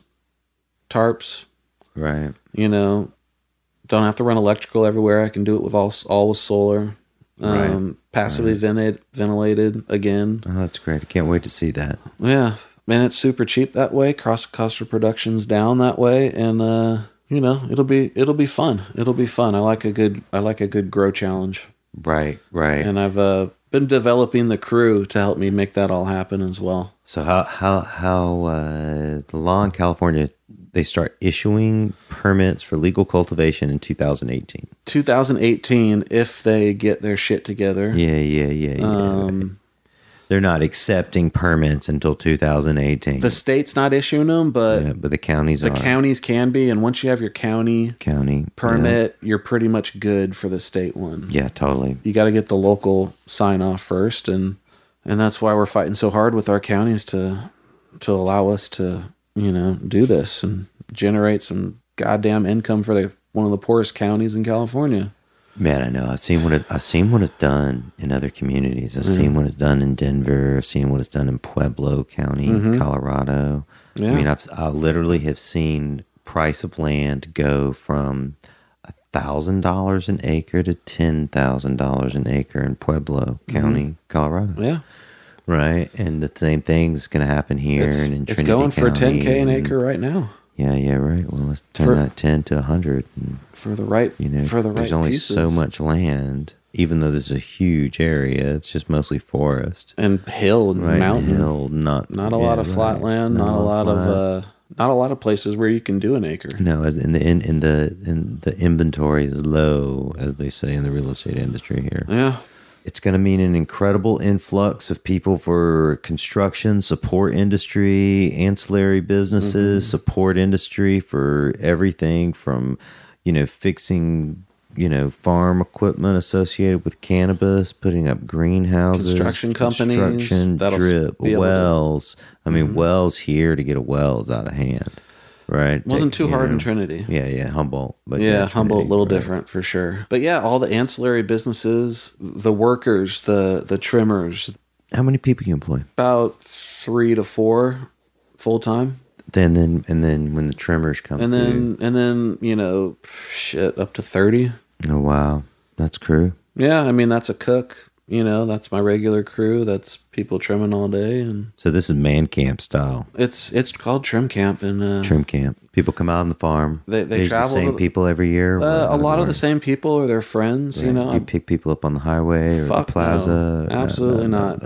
tarps, Right. you know, don't have to run electrical everywhere. I can do it with all, all with solar. Um, Right. Passively Right. vented, ventilated again. Oh, that's great. I can't wait to see that. Yeah. Man, it's super cheap that way. Cost, cost of production's down that way. And, uh, you know, it'll be, it'll be fun. It'll be fun. I like a good, I like a good grow challenge. Right, right. And I've, uh, been developing the crew to help me make that all happen as well. So how how how uh, the law in California, they start issuing permits for legal cultivation in two thousand eighteen. two thousand eighteen, if they get their shit together. Yeah, yeah, yeah, yeah. Um, right. They're not accepting permits until two thousand eighteen. The state's not issuing them, but yeah, but the counties the are. counties can be. And once you have your county County permit, you're pretty much good for the state one. Yeah, yeah, totally. You got to get the local sign off first, and and that's why we're fighting so hard with our counties to to allow us to you know do this and generate some goddamn income for the one of the poorest counties in California. Man, I know. I've seen what it, I've seen what it's done in other communities. I've Mm-hmm. seen what it's done in Denver. I've seen what it's done in Pueblo County, Mm-hmm. Colorado. Yeah. I mean, I've I literally have seen price of land go from a thousand dollars an acre to ten thousand dollars an acre in Pueblo County, Mm-hmm. Colorado. Yeah, Right, and the same thing's going to happen here it's, and in it's Trinity going for ten K an County, acre right now and- Yeah, yeah, right. Well, let's turn For- that ten to a hundred. And, for the right you know, for the right there's only pieces. so much land, even though there's a huge area. It's just mostly forest, and hill and right? mountain. Hill, not Not a yeah, lot of right. flat land. Not, a lot flat. of uh, not a lot of places where you can do an acre. No, as in the in, in the in the inventory is low, as they say in the real estate industry here. Yeah, It's going to mean an incredible influx of people for construction, support industry, ancillary businesses, Mm-hmm. support industry for everything from, you know, fixing, you know, farm equipment associated with cannabis, putting up greenhouses, Construction companies construction, that'll drip, be able to- wells. I mean, wells here to get a well is out of hand, right? wasn't Take- too you hard in know, Trinity. Yeah, yeah, Humboldt. But Yeah, Humboldt, a Trinity, little right. different for sure. But yeah, all the ancillary businesses, the workers, the the trimmers, How many people you employ? about three to four full time, Then, then, and then when the trimmers come and through, then and then you know, shit, up to thirty. oh wow, that's crew. Yeah, I mean that's a cook. You know, that's my regular crew. That's people trimming all day, and So this is man camp style, it's it's called trim camp, and uh, trim camp. People come out on the farm. They- they Use travel the same to- people every year. What- Uh, how a does lot it of the work? same people or their friends, you know. Do you pick people up on the highway or Fuck the plaza? no. Absolutely not.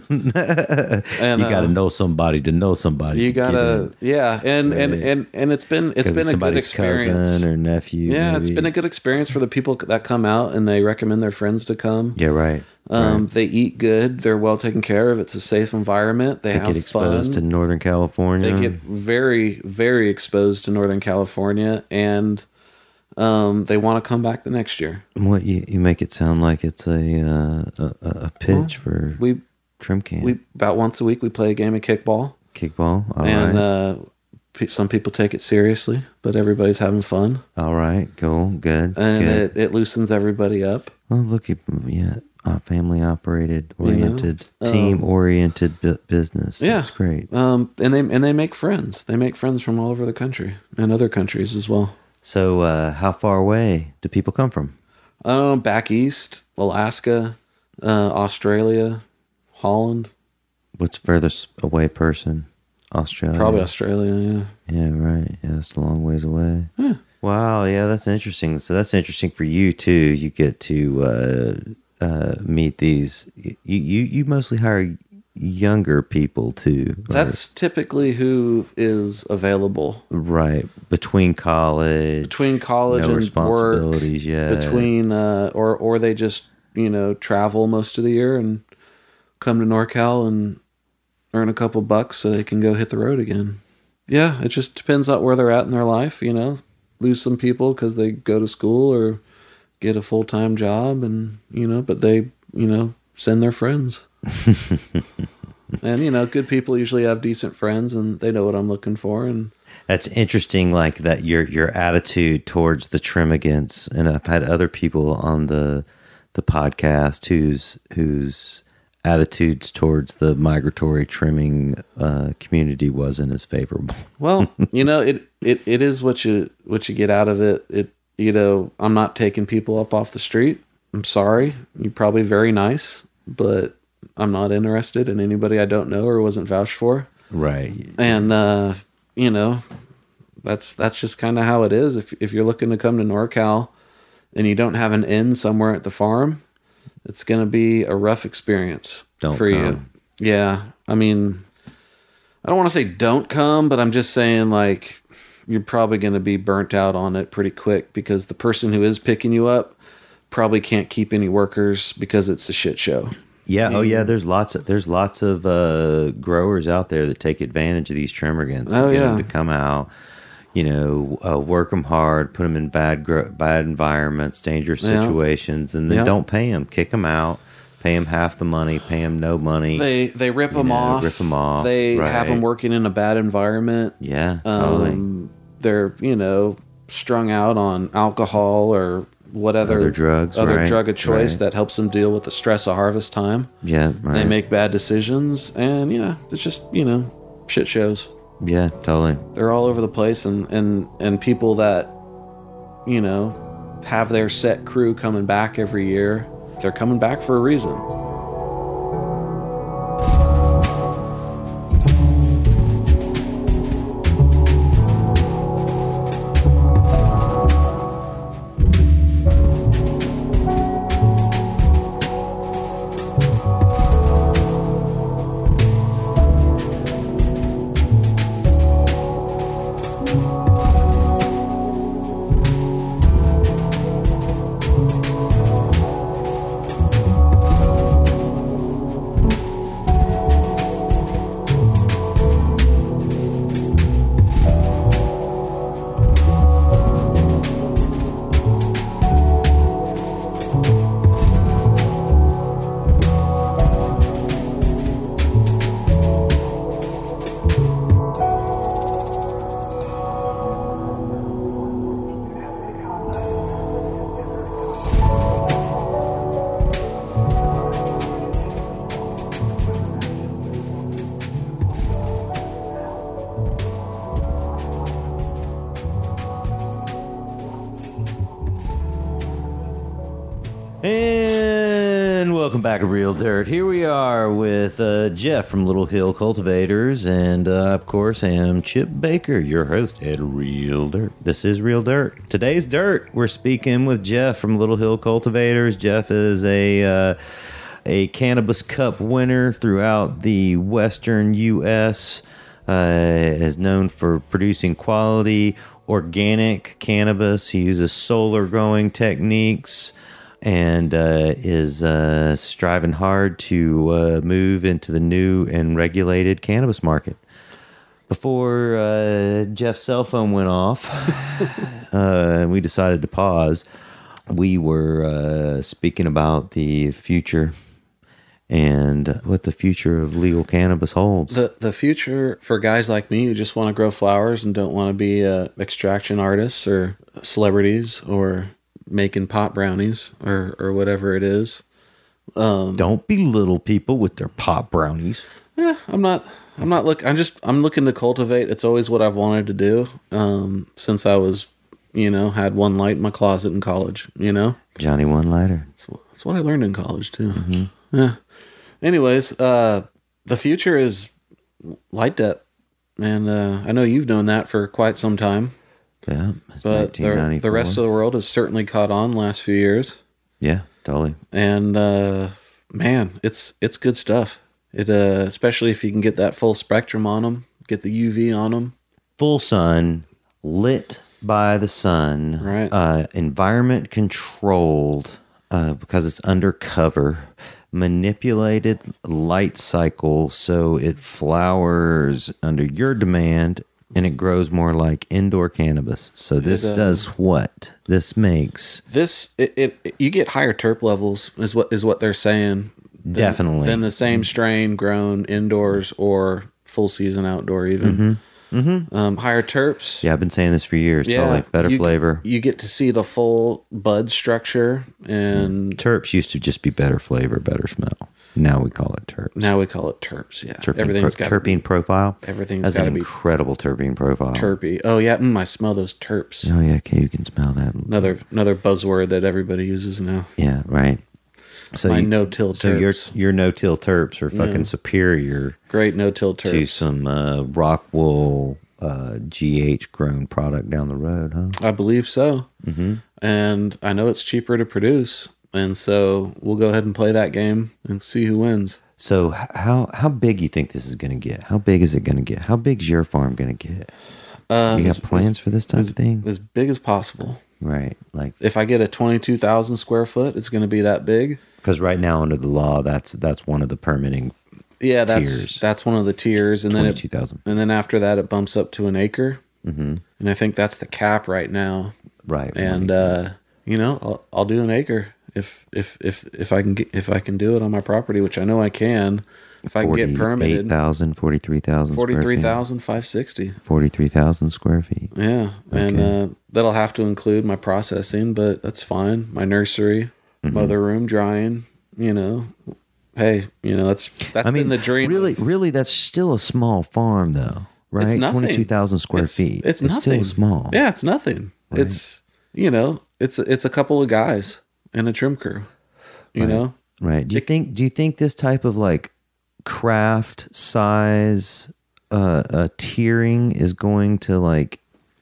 And, you got to uh, know somebody to know somebody. You to get gotta, in. yeah, and, and Right. and and it's been it's Could be been a good somebody's experience. cousin or nephew. Yeah, it's maybe. been a good experience for the people that come out and they recommend their friends to come. yeah, right. Um, right. They eat good. They're well taken care of. It's a safe environment. They, They have get exposed fun. to Northern California. They get very, very exposed to Northern California, and um, they want to come back the next year. What you, you make it sound like it's a uh, a, a pitch for We trim camp. we about once a week we play a game of kickball, Kickball. All and right. uh, pe- some people take it seriously, but everybody's having fun, All right. Cool. Good. and good. it, it loosens everybody up. Well, look, you- yeah. uh, family operated, oriented, You know? team Um, oriented bu- business. Yeah, That's great. Um, and they and they make friends. They make friends from all over the country and other countries as well. So, uh, how far away do people come from? Um, back east, Alaska, uh, Australia, Holland, What's furthest away person? Australia. probably Australia. Yeah. Yeah, right. Yeah, that's a long ways away. Yeah. Wow. Yeah, that's interesting. So that's interesting for you too. You get to uh, uh, meet these. You, you you mostly hire younger people too. or- That's typically who is available right between college, between college no and responsibilities work. yet. Between uh, or or they just you know travel most of the year and come to NorCal and earn a couple bucks so they can go hit the road again. Yeah, it just depends on where they're at in their life. You know, lose some people because they go to school or get a full time job, and you know, but they you know send their friends. And you know, good people usually have decent friends, and they know what I'm looking for. And That's interesting, like that your your attitude towards the Trimagants, and I've had other people on the the podcast whose whose attitudes towards the migratory trimming uh, community wasn't as favorable. well, you know, it, it it is what you what you get out of it. It you know, I'm not taking people up off the street. I'm sorry, you're probably very nice, but I'm not interested in anybody I don't know or wasn't vouched for. Right. And uh, you know, that's that's just kind of how it is. If if you're looking to come to NorCal and you don't have an inn somewhere at the farm, it's going to be a rough experience Don't for you. come. Yeah, I mean, I don't want to say don't come, but I'm just saying like you're probably going to be burnt out on it pretty quick because the person who is picking you up probably can't keep any workers because it's a shit show. Yeah. Oh, yeah. There's lots of there's lots of uh, growers out there that take advantage of these Trimagants. Oh, and get yeah. them to come out. You know, uh, work them hard, put them in bad gro- bad environments, dangerous Yeah. situations, and then Yeah. don't pay them. Kick them out. Pay them half the money. Pay them no money. They they rip You them know, off. rip 'em off, They right. have them working in a bad environment. yeah, totally. Um, they're you know strung out on alcohol or what other Other drugs, other right, drug of choice right. that helps them deal with the stress of harvest time. yeah, right. They make bad decisions, and yeah, it's just you know shit shows. yeah, totally. They're all over the place, and and and people that you know have their set crew coming back every year. They're coming back for a reason. And welcome back to Real Dirt. Here we are with uh, Jeff from Little Hill Cultivators, and uh, of course, I am Chip Baker, your host at Real Dirt. This is Real Dirt. Today's Dirt. We're speaking with Jeff from Little Hill Cultivators. Jeff is a uh, a Cannabis Cup winner throughout the Western U S. Uh, is known for producing quality organic cannabis. He uses solar growing techniques, and uh, is uh, striving hard to uh, move into the new and regulated cannabis market. Before uh, Jeff's cell phone went off, uh, we decided to pause. We were uh, speaking about the future and what the future of legal cannabis holds. The the future for guys like me who just want to grow flowers and don't want to be uh, extraction artists or celebrities or making pot brownies or, or whatever it is. Um, Don't belittle people with their pop brownies. yeah, I'm not. I'm not look. I'm just. I'm looking to cultivate. It's always what I've wanted to do um, since I was, you know, had one light in my closet in college. You know, Johnny One Lighter. that's, wh- that's what I learned in college too. Yeah. Anyways, uh, the future is light depth, and uh, I know you've known that for quite some time. Yeah, it's But the, the rest of the world has certainly caught on the last few years. Yeah, totally. And uh, man, it's it's good stuff. It uh, especially if you can get that full spectrum on them, get the U V on them. Full sun, lit by the sun, Right. Uh, environment controlled uh, because it's undercover, manipulated light cycle so it flowers under your demand and it grows more like indoor cannabis. So this It, uh, does what? This makes This it, it you get higher terp levels is what is what they're saying. Than, Definitely. than the same strain grown indoors or full season outdoor even. Mm-hmm. Um, higher terps. yeah, I've been saying this for years. Totally better you, flavor. You get to see the full bud structure, and Terps used to just be better flavor, better smell. Now we call it terps. now we call it terps. Yeah, Terpene, everything's pro- got terpene profile. everything's has gotta an be incredible terpene profile. terpy. Oh yeah, mm, I smell those terps. Oh yeah, okay, you can smell that. Another another buzzword that everybody uses now. Yeah, right. So My you, no-till So your terps. your no-till terps are fucking superior Great no-till to terps. some uh, Rockwool uh, G H grown product down the road, huh? I believe so. Mm-hmm. And I know it's cheaper to produce, and so we'll go ahead and play that game and see who wins. So h- how how big you think this is going to get? How big is it going to get? How big's your farm going to get? Uh, You as- got plans for this type as, of thing? as big as possible. Right, like If I get a twenty-two thousand square foot, it's going to be that big. because right now under the law, that's that's one of the permitting Yeah, that's Tiers. that's one of the tiers, and then twenty-two it, thousand. and then after that, it bumps up to an acre, mm-hmm. and I think that's the cap right now. Right, And uh, you know, I'll, I'll do an acre if if if if I can get if I can do it on my property, which I know I can. If I can get permitted, forty-eight thousand, forty-three thousand square feet. forty-three thousand five sixty. forty-three thousand square feet. Yeah, and Okay. uh, that'll have to include my processing, but that's fine. My nursery, Mm-hmm. mother room, drying. You know, hey, you know that's that's I mean, been the dream. really, of- really, that's still a small farm, though, right? It's nothing. twenty-two thousand square It's- feet. It's, nothing. still small. Yeah, it's nothing. It's you know, it's it's a couple of guys and a trim crew. You know, Right. Do you think? Do you think this type of like craft size uh, uh tiering is going to like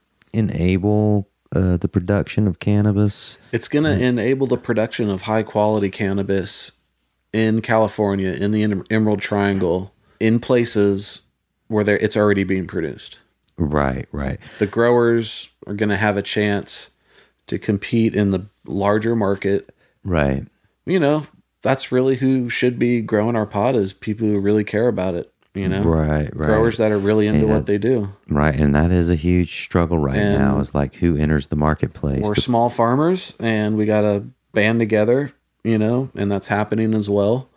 enable uh, the production of cannabis? it's going to enable the production of high quality cannabis in California, in the Em- Emerald Triangle, in places where there it's already being produced. Right. Right. The growers are going to have a chance to compete in the larger market. Right. You know, that's really who should be growing our pot is people who really care about it. You know, Right. Right. growers that are really into And what they do. Right, and that is a huge struggle right And- now. Is like who enters the marketplace. We're The- small farmers, and we got to band together. You know, and that's happening as well.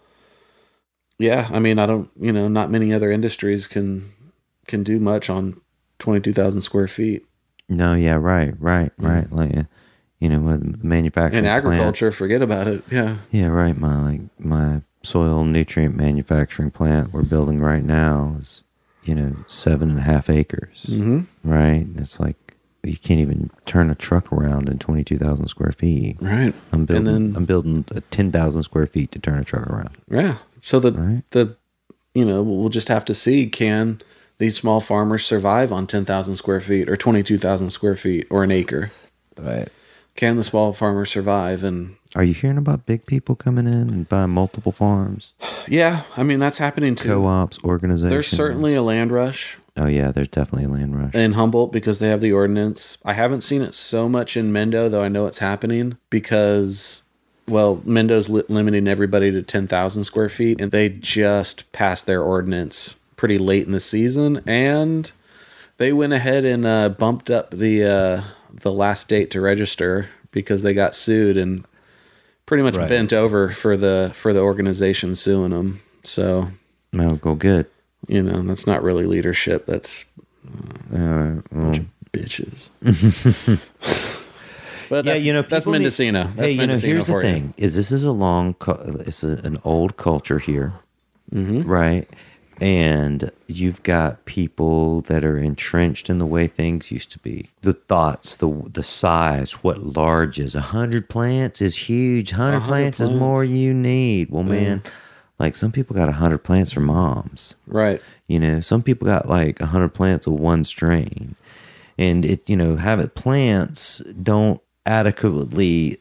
Yeah, I mean, I don't. You know, not many other industries can can do much on twenty-two thousand square feet. no, yeah, right, right, right. Like, uh, you know, with the manufacturing In plant- agriculture, forget about it. Yeah. Yeah, right. My like my soil nutrient manufacturing plant we're building right now is, you know, seven and a half acres. Mm-hmm. Right. It's like you can't even turn a truck around in twenty two thousand square feet. Right. I'm building. And then, I'm building a ten thousand square feet to turn a truck around. yeah. So the Right. the, you know, we'll just have to see can these small farmers survive on ten thousand square feet or twenty-two thousand square feet or an acre? Right. Can the small farmer survive? And Are you hearing about big people coming in and buying multiple farms, yeah, I mean that's happening too. co-ops, organizations? There's certainly a land rush Oh yeah, there's definitely a land rush. in Humboldt because they have the ordinance. I haven't seen it so much in Mendo, though I know it's happening because, well, Mendo's li- limiting everybody to ten thousand square feet, and they just passed their ordinance pretty late in the season, and they went ahead and uh, bumped up the uh, the last date to register because they got sued and pretty much Right. bent over for the for the organization suing them. So, No, go good. you know, that's not really leadership. That's Uh, well, bitches. But Yeah, that's, you know, that's people need- Mendocino. That's hey, you know, Mendocino here's the for you. thing: is this is a long, cu- it's a, an old culture here, Mm-hmm. right? And you've got people that are entrenched in the way things used to be. The thoughts, the the size, what large is. A hundred plants is huge. Hundred hundred plants is plants. more you need. Well, man, like some people got a hundred plants for moms. Right. You know, some people got like a hundred plants of one strain, and it, you know, having plants don't adequately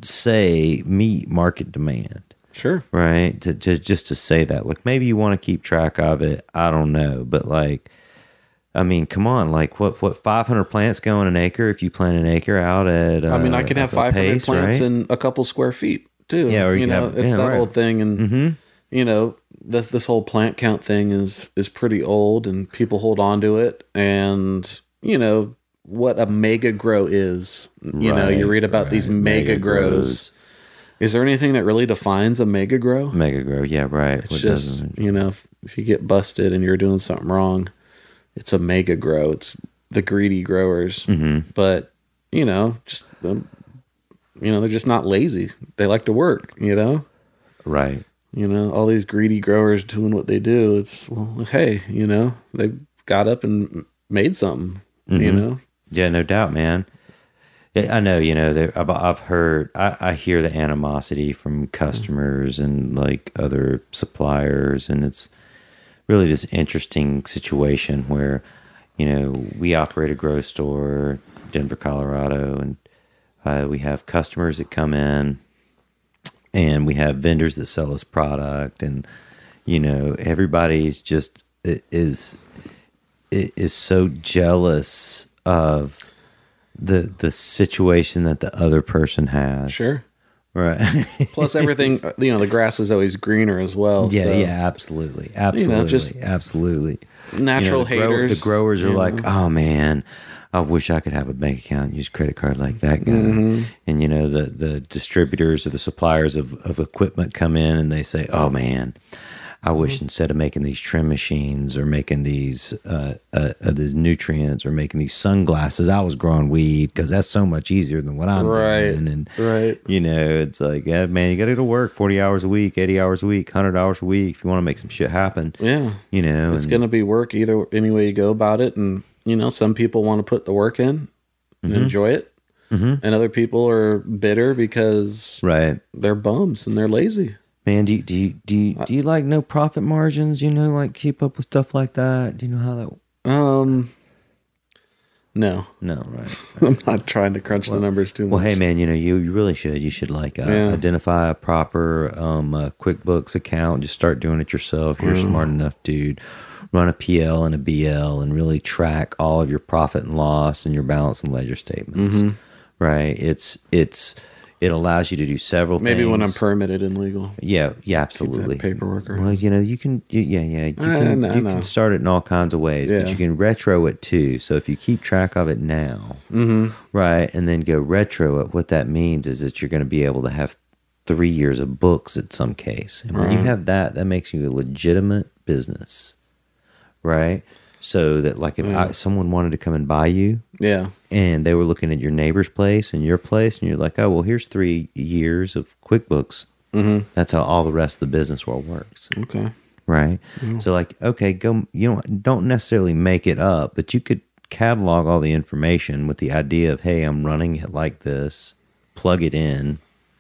say meet market demand, Sure. right? To, to just to say that, like maybe you want to keep track of it. I don't know, but like, I mean, come on, like what what five hundred plants go in an acre if you plant an acre out at? Uh, I mean, I can have at a five hundred pace, plants right? in a couple square feet too. Yeah, or you you can know, have- it's yeah, that right. old thing, and Mm-hmm. you know, this this whole plant count thing is is pretty old, and people hold on to it. And you know what a mega grow is. You know, you Right, read about these right. mega, Mega grows. grows. Is there anything that really defines a mega grow? Mega grow, yeah, right. It's What just doesn't- you know, if, if you get busted and you're doing something wrong, it's a mega grow. It's the greedy growers, Mhm. but you know, just um, you know, they're just not lazy. They like to work. You know, right. you know, all these greedy growers doing what they do. It's well, hey, you know, they got up and made something. You Mhm. know, Yeah, no doubt, man. Yeah, I know, you know, there, I've, I've heard, I, I hear the animosity from customers and like other suppliers, and it's really this interesting situation where, you know, we operate a grow store, Denver, Colorado, and uh, we have customers that come in, and we have vendors that sell us product, and you know, everybody's just i- is i- is so jealous of the the situation that the other person has. sure. Right. Plus, everything, you know, the grass is always greener as well. yeah, so. yeah, absolutely. Absolutely. just absolutely. Natural the grow- haters. the growers are you like, know. "Oh man, I wish I could have a bank account and use a credit card like that guy." Mm-hmm. And you know, the the distributors or the suppliers of, of equipment come in and they say, "Oh man, I wish Mm-hmm. instead of making these trim machines or making these uh, uh, uh, these nutrients or making these sunglasses, I was growing weed because that's so much easier than what I'm Right. doing." And Right. you know, it's like, yeah, man, you got to go to work forty hours a week, eighty hours a week, one hundred hours a week if you want to make some shit happen. Yeah. You know, It's and- going to be work either any way you go about it. And, you know, some people want to put the work in and enjoy it. Mhm. And other people are bitter because right. they're bums and they're lazy. Man, do you, do you do you, do you like no profit margins? You know, like keep up with stuff like that. Do you know how that? Um, no, No, right. I'm not trying to crunch the numbers too much. Well, hey, man, you know, you, you really should. You should like uh, Yeah. identify a proper um, uh, QuickBooks account. Just start doing it yourself. You're a smart enough dude. Run a P L and a B L and really track all of your profit and loss and your balance and ledger statements. Mm-hmm. Right? It's it's it allows you to do several Maybe things. when I'm permitted and legal. Yeah, yeah, absolutely. paperwork around. Well, you know, you can, you, yeah, yeah, you I can, know, I you know. can start it in all kinds of ways, but Yeah. you can retro it too. So if you keep track of it now, Mm-hmm. right, and then go retro it, what that means is that you're going to be able to have three years of books at some case, and when you Right. have that, that makes you a legitimate business, right? So that, like, if Yeah. I, someone wanted to come and buy you, Yeah. and they were looking at your neighbor's place and your place, and you're like, oh, well, here's three years of QuickBooks. Mm-hmm. That's how all the rest of the business world works, Okay. right? So, like, okay, go. You know, don't necessarily make it up, but you could catalog all the information with the idea of, hey, I'm running it like this. Plug it in.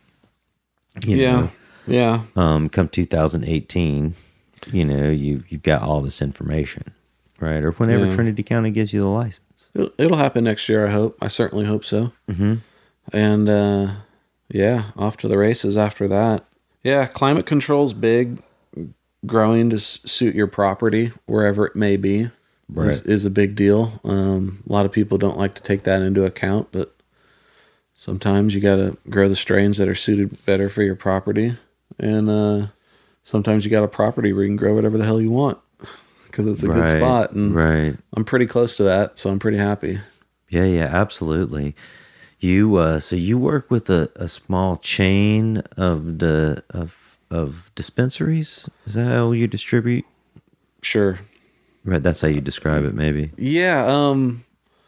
You yeah. know, Yeah. um, come two thousand eighteen, you know, you you've got all this information, right? Or whenever Yeah. Trinity County gives you the license. It'll, it'll happen next year, I hope. I certainly hope so. Mm-hmm. And uh, yeah, off to the races after that. Yeah, climate control's big. Growing to s- suit your property, wherever it may be, is, Right. is a big deal. Um, a lot of people don't like to take that into account, but sometimes you got to grow the strains that are suited better for your property. And uh, sometimes you got a property where you can grow whatever the hell you want because it's a good Right, spot. And right. I'm pretty close to that, so I'm pretty happy. Yeah, yeah, absolutely. You uh so you work with a, a small chain of the of of dispensaries? Is that how you distribute? Sure. Right, that's how you describe it maybe. Yeah, um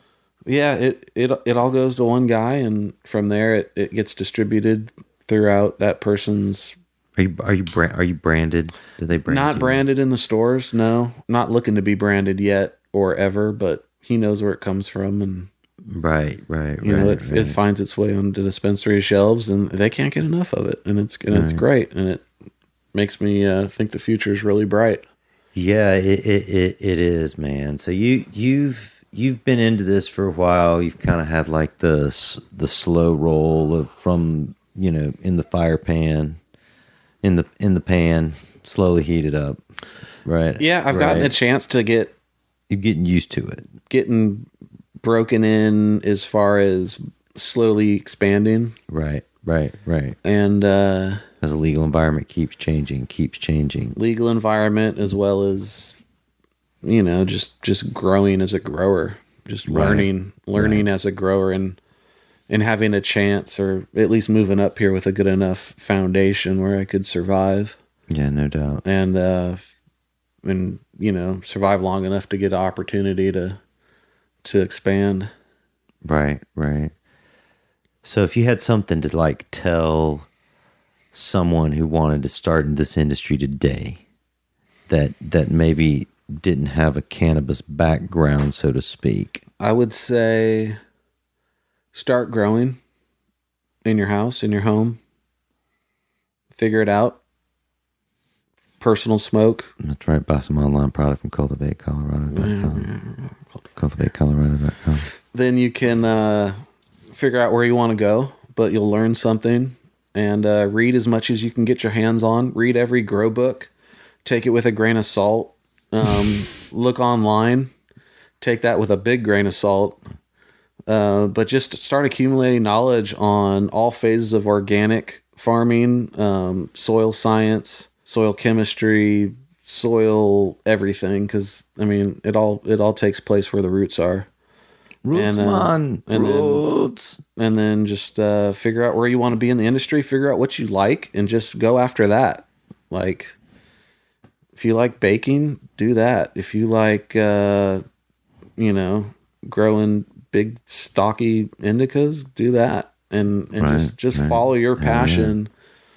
Yeah, it, it it all goes to one guy, and from there it, it gets distributed throughout that person's. Are you are you bra- are you branded? Do they brand Not you? branded in the stores, no. Not looking to be branded yet or ever, but he knows where it comes from, and Right, right, you right. know it, right. it finds its way onto dispensary shelves, and they can't get enough of it, and it's and it's Right. great, and it makes me uh, think the future is really bright. Yeah, it, it it it is, man. So you you've you've been into this for a while. You've kind of had like the s- the slow roll of from you know in the fire pan, in the in the pan, slowly heated up, right? Yeah, I've gotten a right. chance to get You're getting used to it, getting broken in as far as slowly expanding, right? Right, right. and uh, As the legal environment keeps changing, keeps changing, legal environment, as well as you know just just growing as a grower, just Right. learning learning Right. as a grower, and and having a chance, or at least moving up here with a good enough foundation where I could survive, yeah, no doubt. and uh and you know survive long enough to get an opportunity to to expand. Right, right. So if you had something to like tell someone who wanted to start in this industry today that that maybe didn't have a cannabis background, so to speak. I would say start growing in your house, in your home. Figure it out. Personal smoke. That's right, buy some online product from cultivate colorado dot com. cultivate colorado dot com. Then you can uh, figure out where you want to go, but you'll learn something. And uh, read as much as you can get your hands on. Read every grow book. Take it with a grain of salt. Um, look online. Take that with a big grain of salt. Uh, but just start accumulating knowledge on all phases of organic farming, um, soil science, soil chemistry, soil everything. Because I mean, it all it all takes place where the roots are. Roots, And, uh, man. and then- Roots. And then just uh, figure out where you want to be in the industry. Figure out what you like, and just go after that. Like, if you like baking, do that. If you like, uh, you know, growing big stocky indicas, do that, and and Right, just just right. follow your Hell yeah. passion,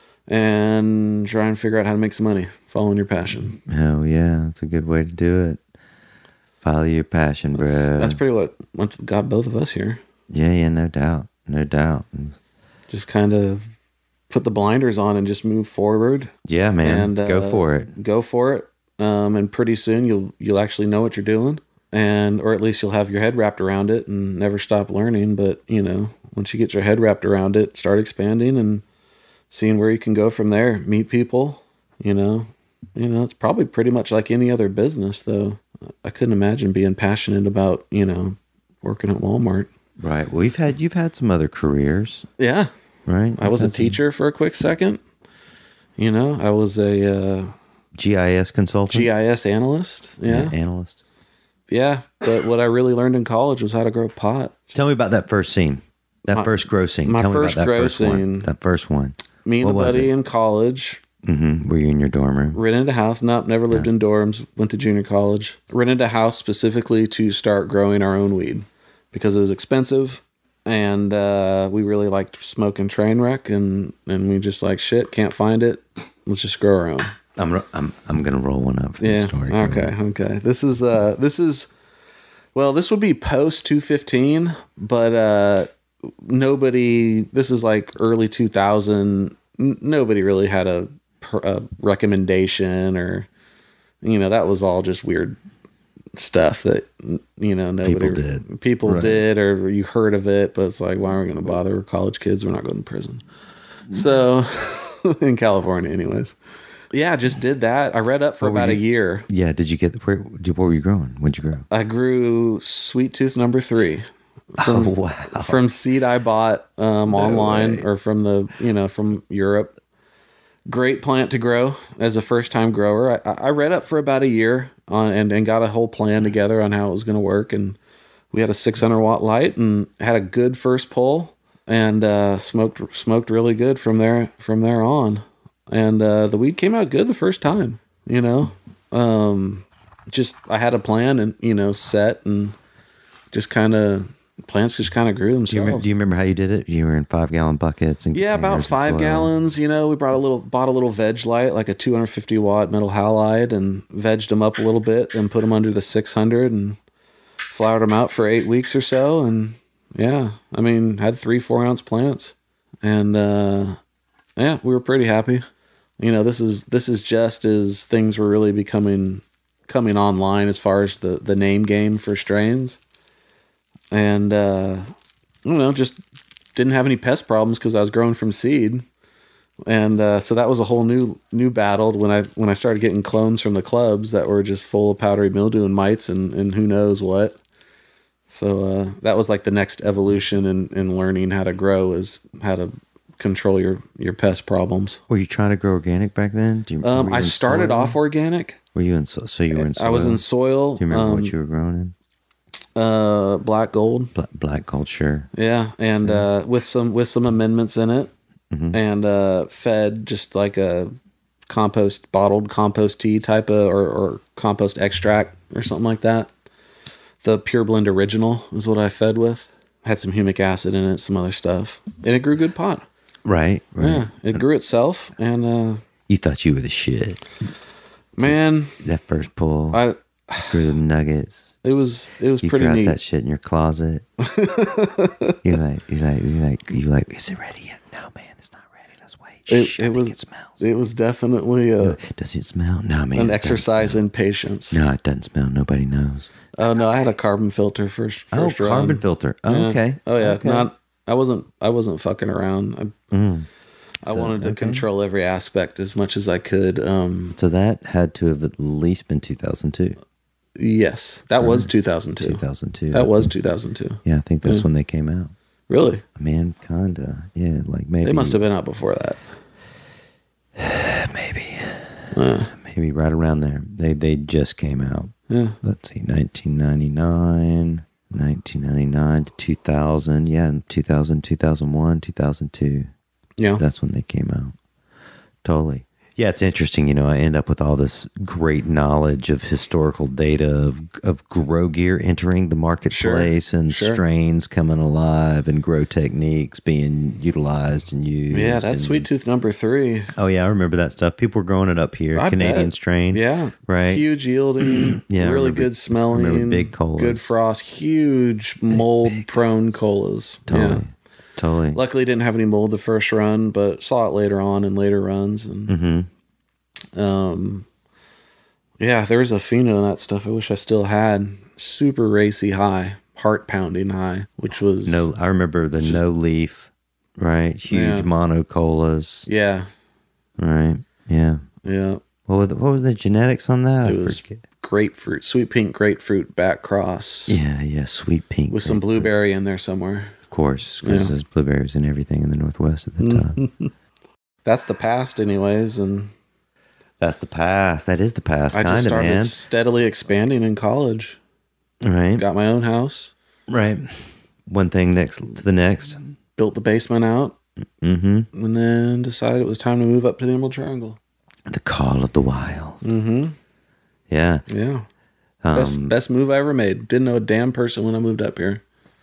and try and figure out how to make some money following your passion. Hell yeah, that's a good way to do it. Follow your passion, bro. That's pretty what what got both of us here. Yeah, yeah, no doubt. No doubt. Just kind of put the blinders on and just move forward. Yeah, man. And, uh, Go for it. Go for it. Um, and pretty soon you'll you'll actually know what you're doing, and or at least you'll have your head wrapped around it and never stop learning. But you know, once you get your head wrapped around it, start expanding and seeing where you can go from there. Meet people. You know, you know, it's probably pretty much like any other business, though. I couldn't imagine being passionate about you know working at Walmart. Right. Well, you've had you've had some other careers, Yeah, right? I was a You've had some teacher for a quick second. You know, I was a uh, G I S consultant, G I S analyst. Yeah. analyst. Yeah. But what I really learned in college was how to grow pot. Tell me about that first scene, that My- first grow scene. my Tell first me about that grow first one. scene. That first one. Me and What a was buddy it? in college Mm-hmm. Were you in your dorm room? rented a house. Nope, never lived in dorms. Went to junior college. Rented a house specifically to start growing our own weed because it was expensive. And uh, we really liked smoking Trainwreck. And, and we just like, shit, can't find it. Let's just grow our own. I'm ro- I'm I'm gonna roll one up for Yeah. the story. Okay. Okay. This is uh this is well, this would be post two fifteen, but uh nobody this is like early two thousand. N- nobody really had a, per- a recommendation, or you know, that was all just weird stuff that you know nobody People did. people Right. did, or you heard of it, but it's like, why are we going to bother? We're college kids, we're not going to prison. So in California anyways. Yeah, just did that. I read up for What were about a you- year. Yeah. Did you get where? Did, where were you growing? When'd you grow? I grew Sweet Tooth number three Oh wow. from seed I bought um, online way. or from the you know from Europe. Great plant to grow as a first time grower. I, I read up for about a year on and, and got a whole plan together on how it was going to work. And we had a six hundred watt light and had a good first pull, and uh, smoked smoked really good from there from there on. And uh, the weed came out good the first time. You know, um, just I had a plan and you know set and just kind of Plants just kind of grew themselves. Do you, remember, do you remember how you did it? You were in five gallon buckets and yeah, about containers and five soil. gallons. You know, we brought a little, bought a little veg light, like a two hundred fifty watt metal halide, and vegged them up a little bit, and put them under the six hundred, and flowered them out for eight weeks or so. And yeah, I mean, had three four ounce plants, and uh, yeah, we were pretty happy. You know, this is this is just as things were really becoming coming online as far as the the name game for strains, and. uh I don't know, just didn't have any pest problems because I was growing from seed, and uh, so that was a whole new new battle when I when I started getting clones from the clubs that were just full of powdery mildew and mites and, and who knows what. So uh, that was like the next evolution in, in learning how to grow, is how to control your, your pest problems. Were you trying to grow organic back then? Do you, Um, were you I in started soil? off organic. Were you in so, so you were in soil? I was in soil. Do you remember um, what you were growing in? Uh, black gold. Black, black gold, sure. Yeah, and uh, with some with some amendments in it, Mhm. and uh, fed just like a compost bottled compost tea type of or, or compost extract or something like that. The Pure Blend Original is what I fed with. Had some humic acid in it, some other stuff, and it grew good pot. Right, right. Yeah, it grew itself, and uh, You thought you were the shit. man, That first pull, I grew them nuggets. it was it was You pretty grabbed neat. that shit in your closet. you like, you like, you like, you like. Is it ready yet? No, man, it's not ready. Let's wait. It, Shh, I it think was it smells. it was definitely a, Does it smell? No, man. an it doesn't exercise smell. in patience. No, it doesn't smell. Nobody knows. Oh no, I had a carbon filter first. Oh, first carbon run. filter. Oh, Yeah. okay. Oh yeah, Okay. not. I wasn't. I wasn't fucking around. I, Mm. I So, wanted to okay. control every aspect as much as I could. Um, So that had to have at least been two thousand two. yes, that was two thousand two. two thousand two. That was two thousand two. Yeah, I think that's Yeah. when they came out. Really? Man, kinda. Yeah, like maybe. They must have been out before that. Maybe. Uh, Maybe right around there. They they just came out. yeah. Let's see, nineteen ninety-nine, nineteen ninety-nine to two thousand. Yeah, in two thousand, two thousand one, two thousand two. Yeah. That's when they came out. Totally. Yeah, it's interesting. You know, I end up with all this great knowledge of historical data of, of grow gear entering the marketplace and sure. strains coming alive and grow techniques being utilized and used. Yeah, that's and- Sweet Tooth number three. Oh, yeah, I remember that stuff. People were growing it up here. I Canadian bet. strain. Yeah. Right. Huge yielding. Yeah, I Really remember- good smelling. I remember big colas. Good frost. Huge mold prone colas. Totally. Yeah. Totally. Luckily, didn't have any mold the first run, but saw it later on in later runs. And Mm-hmm. um, yeah, there was a pheno in that stuff. I wish I still had. Super racy high, heart pounding high, which was No, I remember the no leaf, right? Huge Yeah. monocolas, Yeah, right? Yeah. yeah. What was the, what was the genetics on that? It I was forget. grapefruit, sweet pink grapefruit back cross Yeah, yeah, sweet pink with some grapefruit. blueberry in there somewhere. Of course, because Yeah. there's blueberries and everything in the Northwest at the time. That's the past, anyways, and That's the past. That is the past, I just kind of, started man. steadily expanding in college. Right, Got my own house, right. One thing next to the next. built the basement out, Mm-hmm. and then decided it was time to move up to the Emerald Triangle. The call of the wild. Mm-hmm. Yeah. Yeah. Best, Um, best move I ever made. Didn't know a damn person when I moved up here.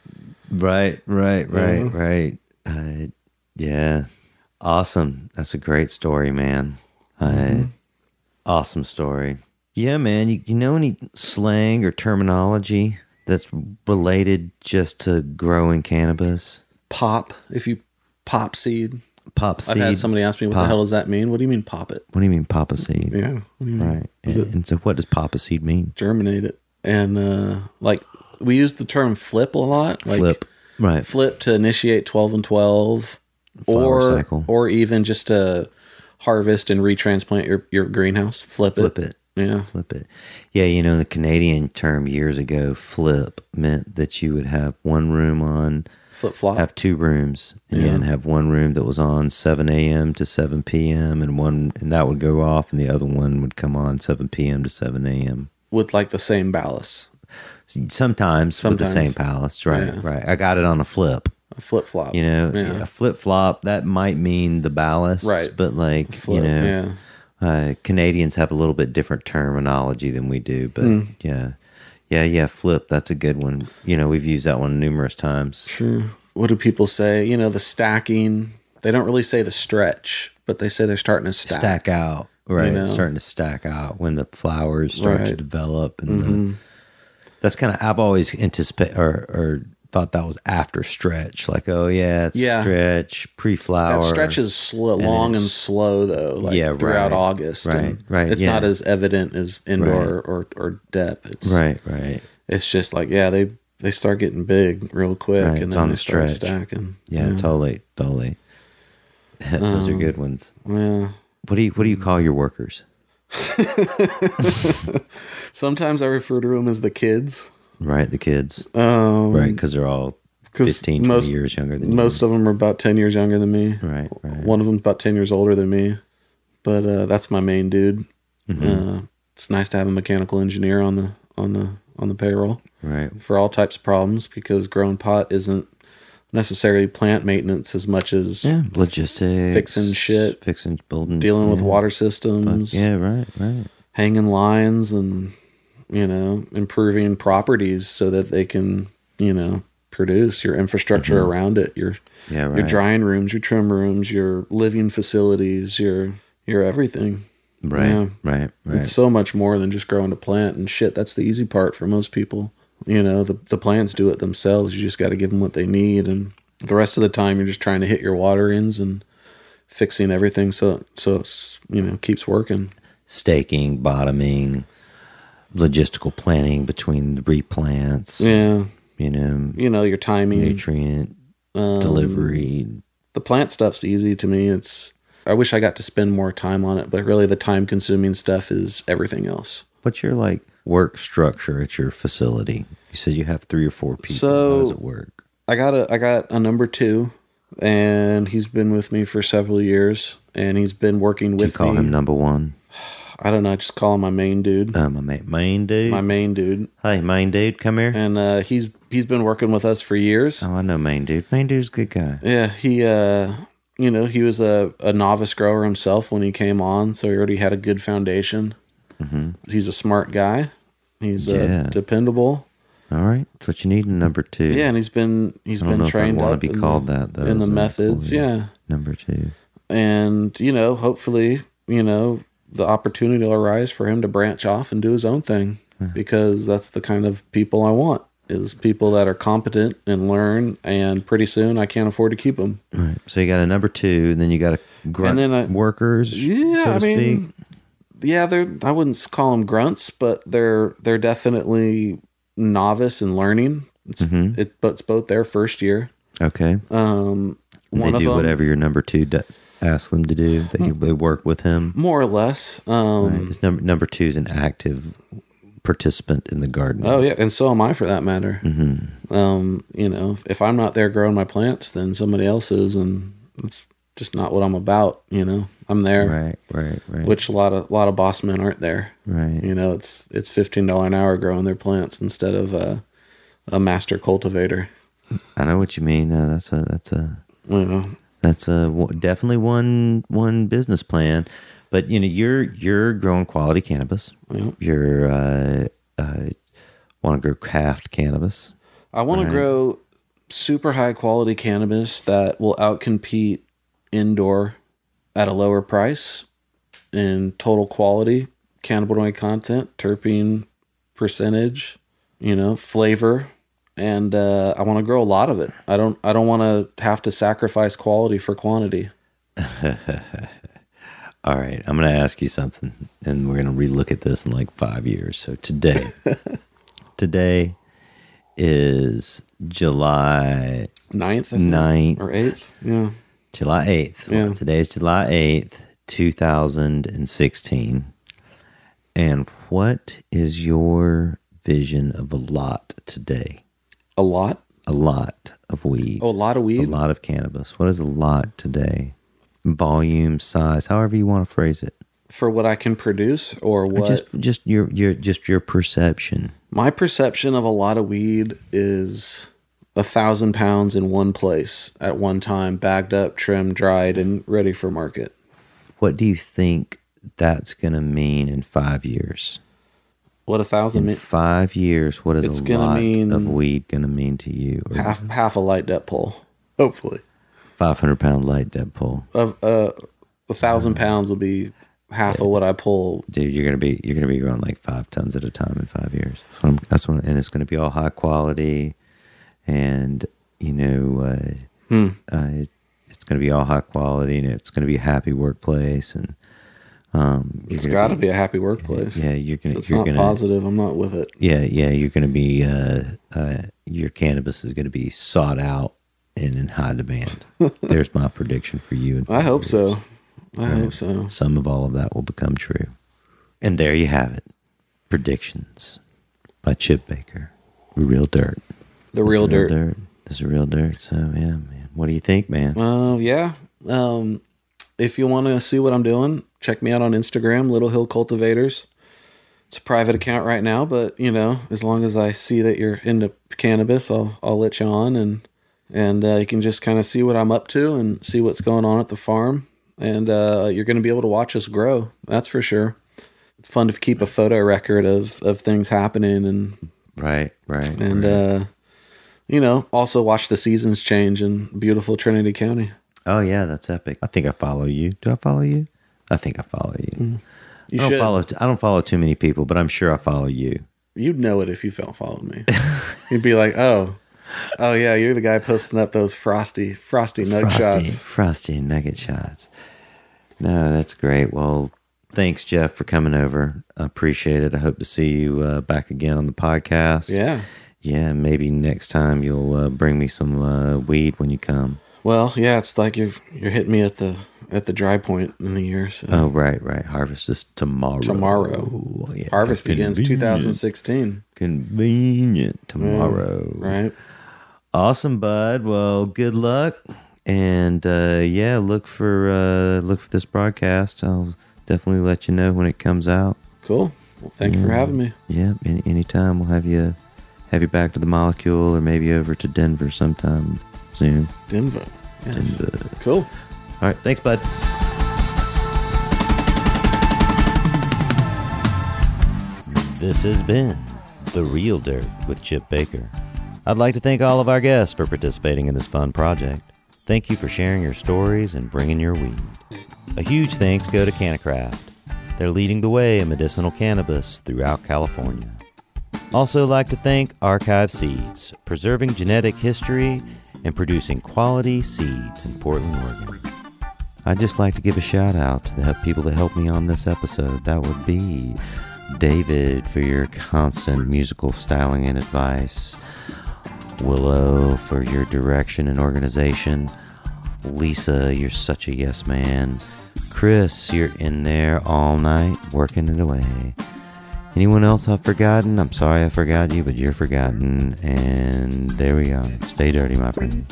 Right, right, right, Uh-huh. right. Uh, yeah. Awesome. That's a great story, man. Uh, Mm-hmm. Awesome story. Yeah, man. You, you know any slang or terminology that's related just to growing cannabis? Pop, if you pop seed. Pop seed. I've had somebody ask me, what pop. the hell does that mean? What do you mean pop it? What do you mean papa seed? Yeah. What do you mean? Right. Is And, it and so what does papa seed mean? germinate it? And uh, like we use the term flip a lot. Like Flip. Right. flip to initiate twelve and twelve, Flower or cycle. or even just to harvest and retransplant your, your greenhouse. Flip it. Flip it. Yeah. Flip it. Yeah, you know, the Canadian term years ago, flip, meant that you would have one room on, Flip flop. have two rooms, and Yeah. yeah, and have one room that was on seven a.m. to seven p.m. and one, and that would go off, and the other one would come on seven p.m. to seven a.m. With like the same ballast. Sometimes, with the Sometimes. same palace, right? Yeah. Right. I got it on a flip. A flip flop. You know, Yeah. a flip flop that might mean the ballast, Right. But like Flip, you know, yeah. uh, Canadians have a little bit different terminology than we do, but Mm. yeah, Yeah, yeah, flip. That's a good one. You know, we've used that one numerous times. Sure. What do people say? You know, the stacking. They don't really say the stretch, but they say they're starting to stack. Stack out. Right. know? It's starting to stack out when the flowers start to Right. develop. And Mm-hmm. the, that's kind of, I've always anticipated or, or thought that was after stretch. Like, oh, yeah, it's Yeah. stretch, pre flower. That stretch is slow, then long and it's- slow though. Like Yeah, throughout right. August. Right, and right, It's yeah. not as evident as indoor Right. or, or depth. It's Right, right. It's just like yeah, they they start getting big real quick, Right, and it's then on they the start stretch. stacking. Yeah, totally, totally. Those are good ones. Yeah. What do you What do you call your workers? Sometimes I refer to them as the kids. Right, the kids. Um, Right, because they're all 'cause fifteen, twenty most- years younger than you. Most of them are about ten years younger than me. Right, right. One of them's about ten years older than me, but uh, that's my main dude. Mm-hmm. Uh, it's nice to have a mechanical engineer on the on the on the payroll Right. for all types of problems because growing pot isn't necessarily plant maintenance as much as Yeah, logistics. Fixing shit. Fixing, building. dealing with yeah. water systems, Yeah, right, right. hanging lines, and you know improving properties so that they can you know produce your infrastructure around it, your Yeah, right. your drying rooms, your trim rooms, your living facilities, your your everything. Right, Yeah. right, right. It's so much more than just growing a plant and shit. That's the easy part for most people. You know, the the plants do it themselves. You just got to give them what they need, and the rest of the time you're just trying to hit your water ins and fixing everything so so it's, you know keeps working. Staking, bottoming, logistical planning between the replants. Yeah, You know, you know your timing, nutrient um, delivery. The plant stuff's easy to me. It's I wish I got to spend more time on it, but really the time consuming stuff is everything else. What's your like work structure at your facility? You said you have three or four people. So- How does it work? I got a I got a number two, and he's been with me for several years, and he's been working Do you with call me. him number one? I don't know, I just call him my main dude. Uh, my ma- main dude. My main dude, Hey, main dude, come here. and uh, he's he's been working with us for years. Oh, I know main dude. Main dude's a good guy. Yeah, he uh, you know he was a, a novice grower himself when he came on, so he already had a good foundation. Mm-hmm. He's a smart guy. He's uh, Yeah. dependable. All right, that's what you need in number two. Yeah, and he's been he's I don't been know if I trained want up to be in called the, that though. in the as an methods. employee. Yeah, Number two. and you know hopefully you know the opportunity will arise for him to branch off and do his own thing because that's the kind of people I want is people that are competent and learn, and pretty soon I can't afford to keep them. Right. So you got a number two, and then you got a grunt then I- workers. Yeah, so to I mean, speak. yeah, they're I wouldn't call them grunts, but they're they're definitely novice and learning. It's Mm-hmm. it, but it's both their first year. Okay. Um, And one they of do them, whatever your number two does, ask them to do. That you, they work with him. more or less. Um, Right. 'Cause number number two is an active participant in the garden. Oh yeah, and so am I for that matter. Mm-hmm. Um, you know, if I'm not there growing my plants, then somebody else is, and it's just not what I'm about. You know, I'm there, Right. Right. Right. which a lot of a lot of boss men aren't there. right. You know, it's it's fifteen dollar an hour growing their plants instead of a a master cultivator. I know what you mean. No, that's a that's a You know, that's a definitely one one business plan. But you know, you're you're growing quality cannabis. Yeah. You're uh, uh, want to grow craft cannabis. I want Right. to grow super high quality cannabis that will outcompete indoor at a lower price in total quality, cannabinoid content, terpene percentage, you know, flavor, and uh, I want to grow a lot of it. I don't. I don't want to have to sacrifice quality for quantity. All right, I'm going to ask you something, and we're going to relook at this in like five years. So today, today is July Ninth, I think, ninth, or eighth. Yeah. July eighth. Yeah. Well, today's July eighth, two thousand sixteen. And what is your vision of a lot today? A lot. A lot of weed. Oh, a lot of A weed. lot of cannabis. What is a lot today? Volume, size, however you want to phrase it. For what I can produce, or Or what just just your your just your perception. my perception of a lot of weed is a thousand pounds in one place at one time, bagged up, trimmed, dried, and ready for market. What do you think that's going to mean in five years? What a thousand In mean? five years, what is It's a gonna lot mean- of weed going to mean to you? Or Half half a light depth pole. Hopefully, five hundred pound light depth pull. of uh, a thousand pounds will be half of what I pull. Dude, you're gonna be you're gonna be growing like five tons at a time in five years. That's what I'm, that's what, and it's gonna be all high quality, and you know, uh, Hmm. uh, it, it's gonna be all high quality, and it's gonna be a happy workplace, and um, you're It's gonna got to be a happy workplace. Yeah, you're gonna. If it's you're not gonna, positive, I'm not with it. Yeah, yeah, you're gonna be. Uh, uh, your cannabis is gonna be sought out and in high demand. There's my prediction for you. in I five hope years. so. I Right. hope so. Some of all of that will become true. And there you have it. Predictions by Chip Baker. Real dirt. The This is real dirt. This is real dirt. So yeah, man. What do you think, man? Uh, yeah. Um, if you want to see what I'm doing, check me out on Instagram, Little Hill Cultivators. It's a private account right now, but you know, as long as I see that you're into cannabis, I'll I'll let you on, and and uh, you can just kind of see what I'm up to and see what's going on at the farm, and uh, you're going to be able to watch us grow. That's for sure. It's fun to keep a photo record of of things happening, and Right, right. and right. uh, you know, also watch the seasons change in beautiful Trinity County. Oh yeah, that's epic. I think I follow you. Do I follow you? I think I follow you. Mm-hmm. You I don't should. follow. I don't follow too many people, but I'm sure I follow you. You'd know it if you felt followed me. You'd be like, oh, oh yeah, you're the guy posting up those frosty, frosty nug Frosty, shots. frosty nugget shots. No, that's great. Well, thanks, Jeff, for coming over. I appreciate it. I hope to see you uh, back again on the podcast. Yeah. Yeah, maybe next time you'll uh, bring me some uh, weed when you come. Well, yeah, it's like you're you're hitting me at the at the dry point in the year. So Oh, right, right. Harvest is tomorrow. Tomorrow. Yeah, harvest begins convenient. two thousand sixteen. Convenient tomorrow. Right. Awesome, bud. Well, good luck, and uh, yeah, look for uh, look for this broadcast. I'll definitely let you know when it comes out. Cool. Well, thank you for having me. Yeah, any anytime we'll have you have you back to the Molecule, or maybe over to Denver sometime soon. Denver. Yes. Denver. Cool. All right, thanks, bud. This has been The Real Dirt with Chip Baker. I'd like to thank all of our guests for participating in this fun project. Thank you for sharing your stories and bringing your weed. A huge thanks go to Canacraft. They're leading the way in medicinal cannabis throughout California. Also like to thank Archive Seeds, preserving genetic history and producing quality seeds in Portland, Oregon. I'd just like to give a shout out to the people that helped me on this episode. That would be David for your constant musical styling and advice, Willow for your direction and organization, Lisa, you're such a yes man, Chris, you're in there all night working it away. Anyone else I've forgotten? I'm sorry I forgot you, but you're forgotten. And there we are. Stay dirty, my friend.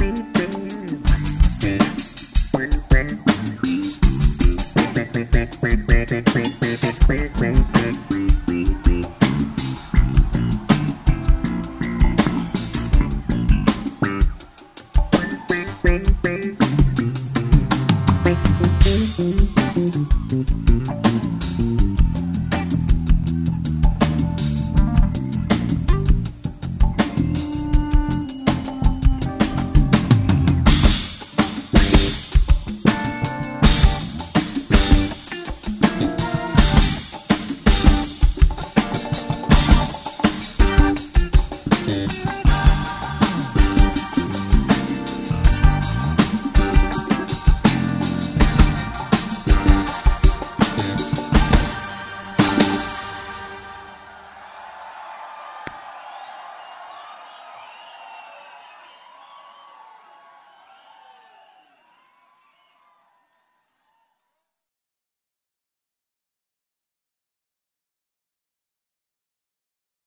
Yeah.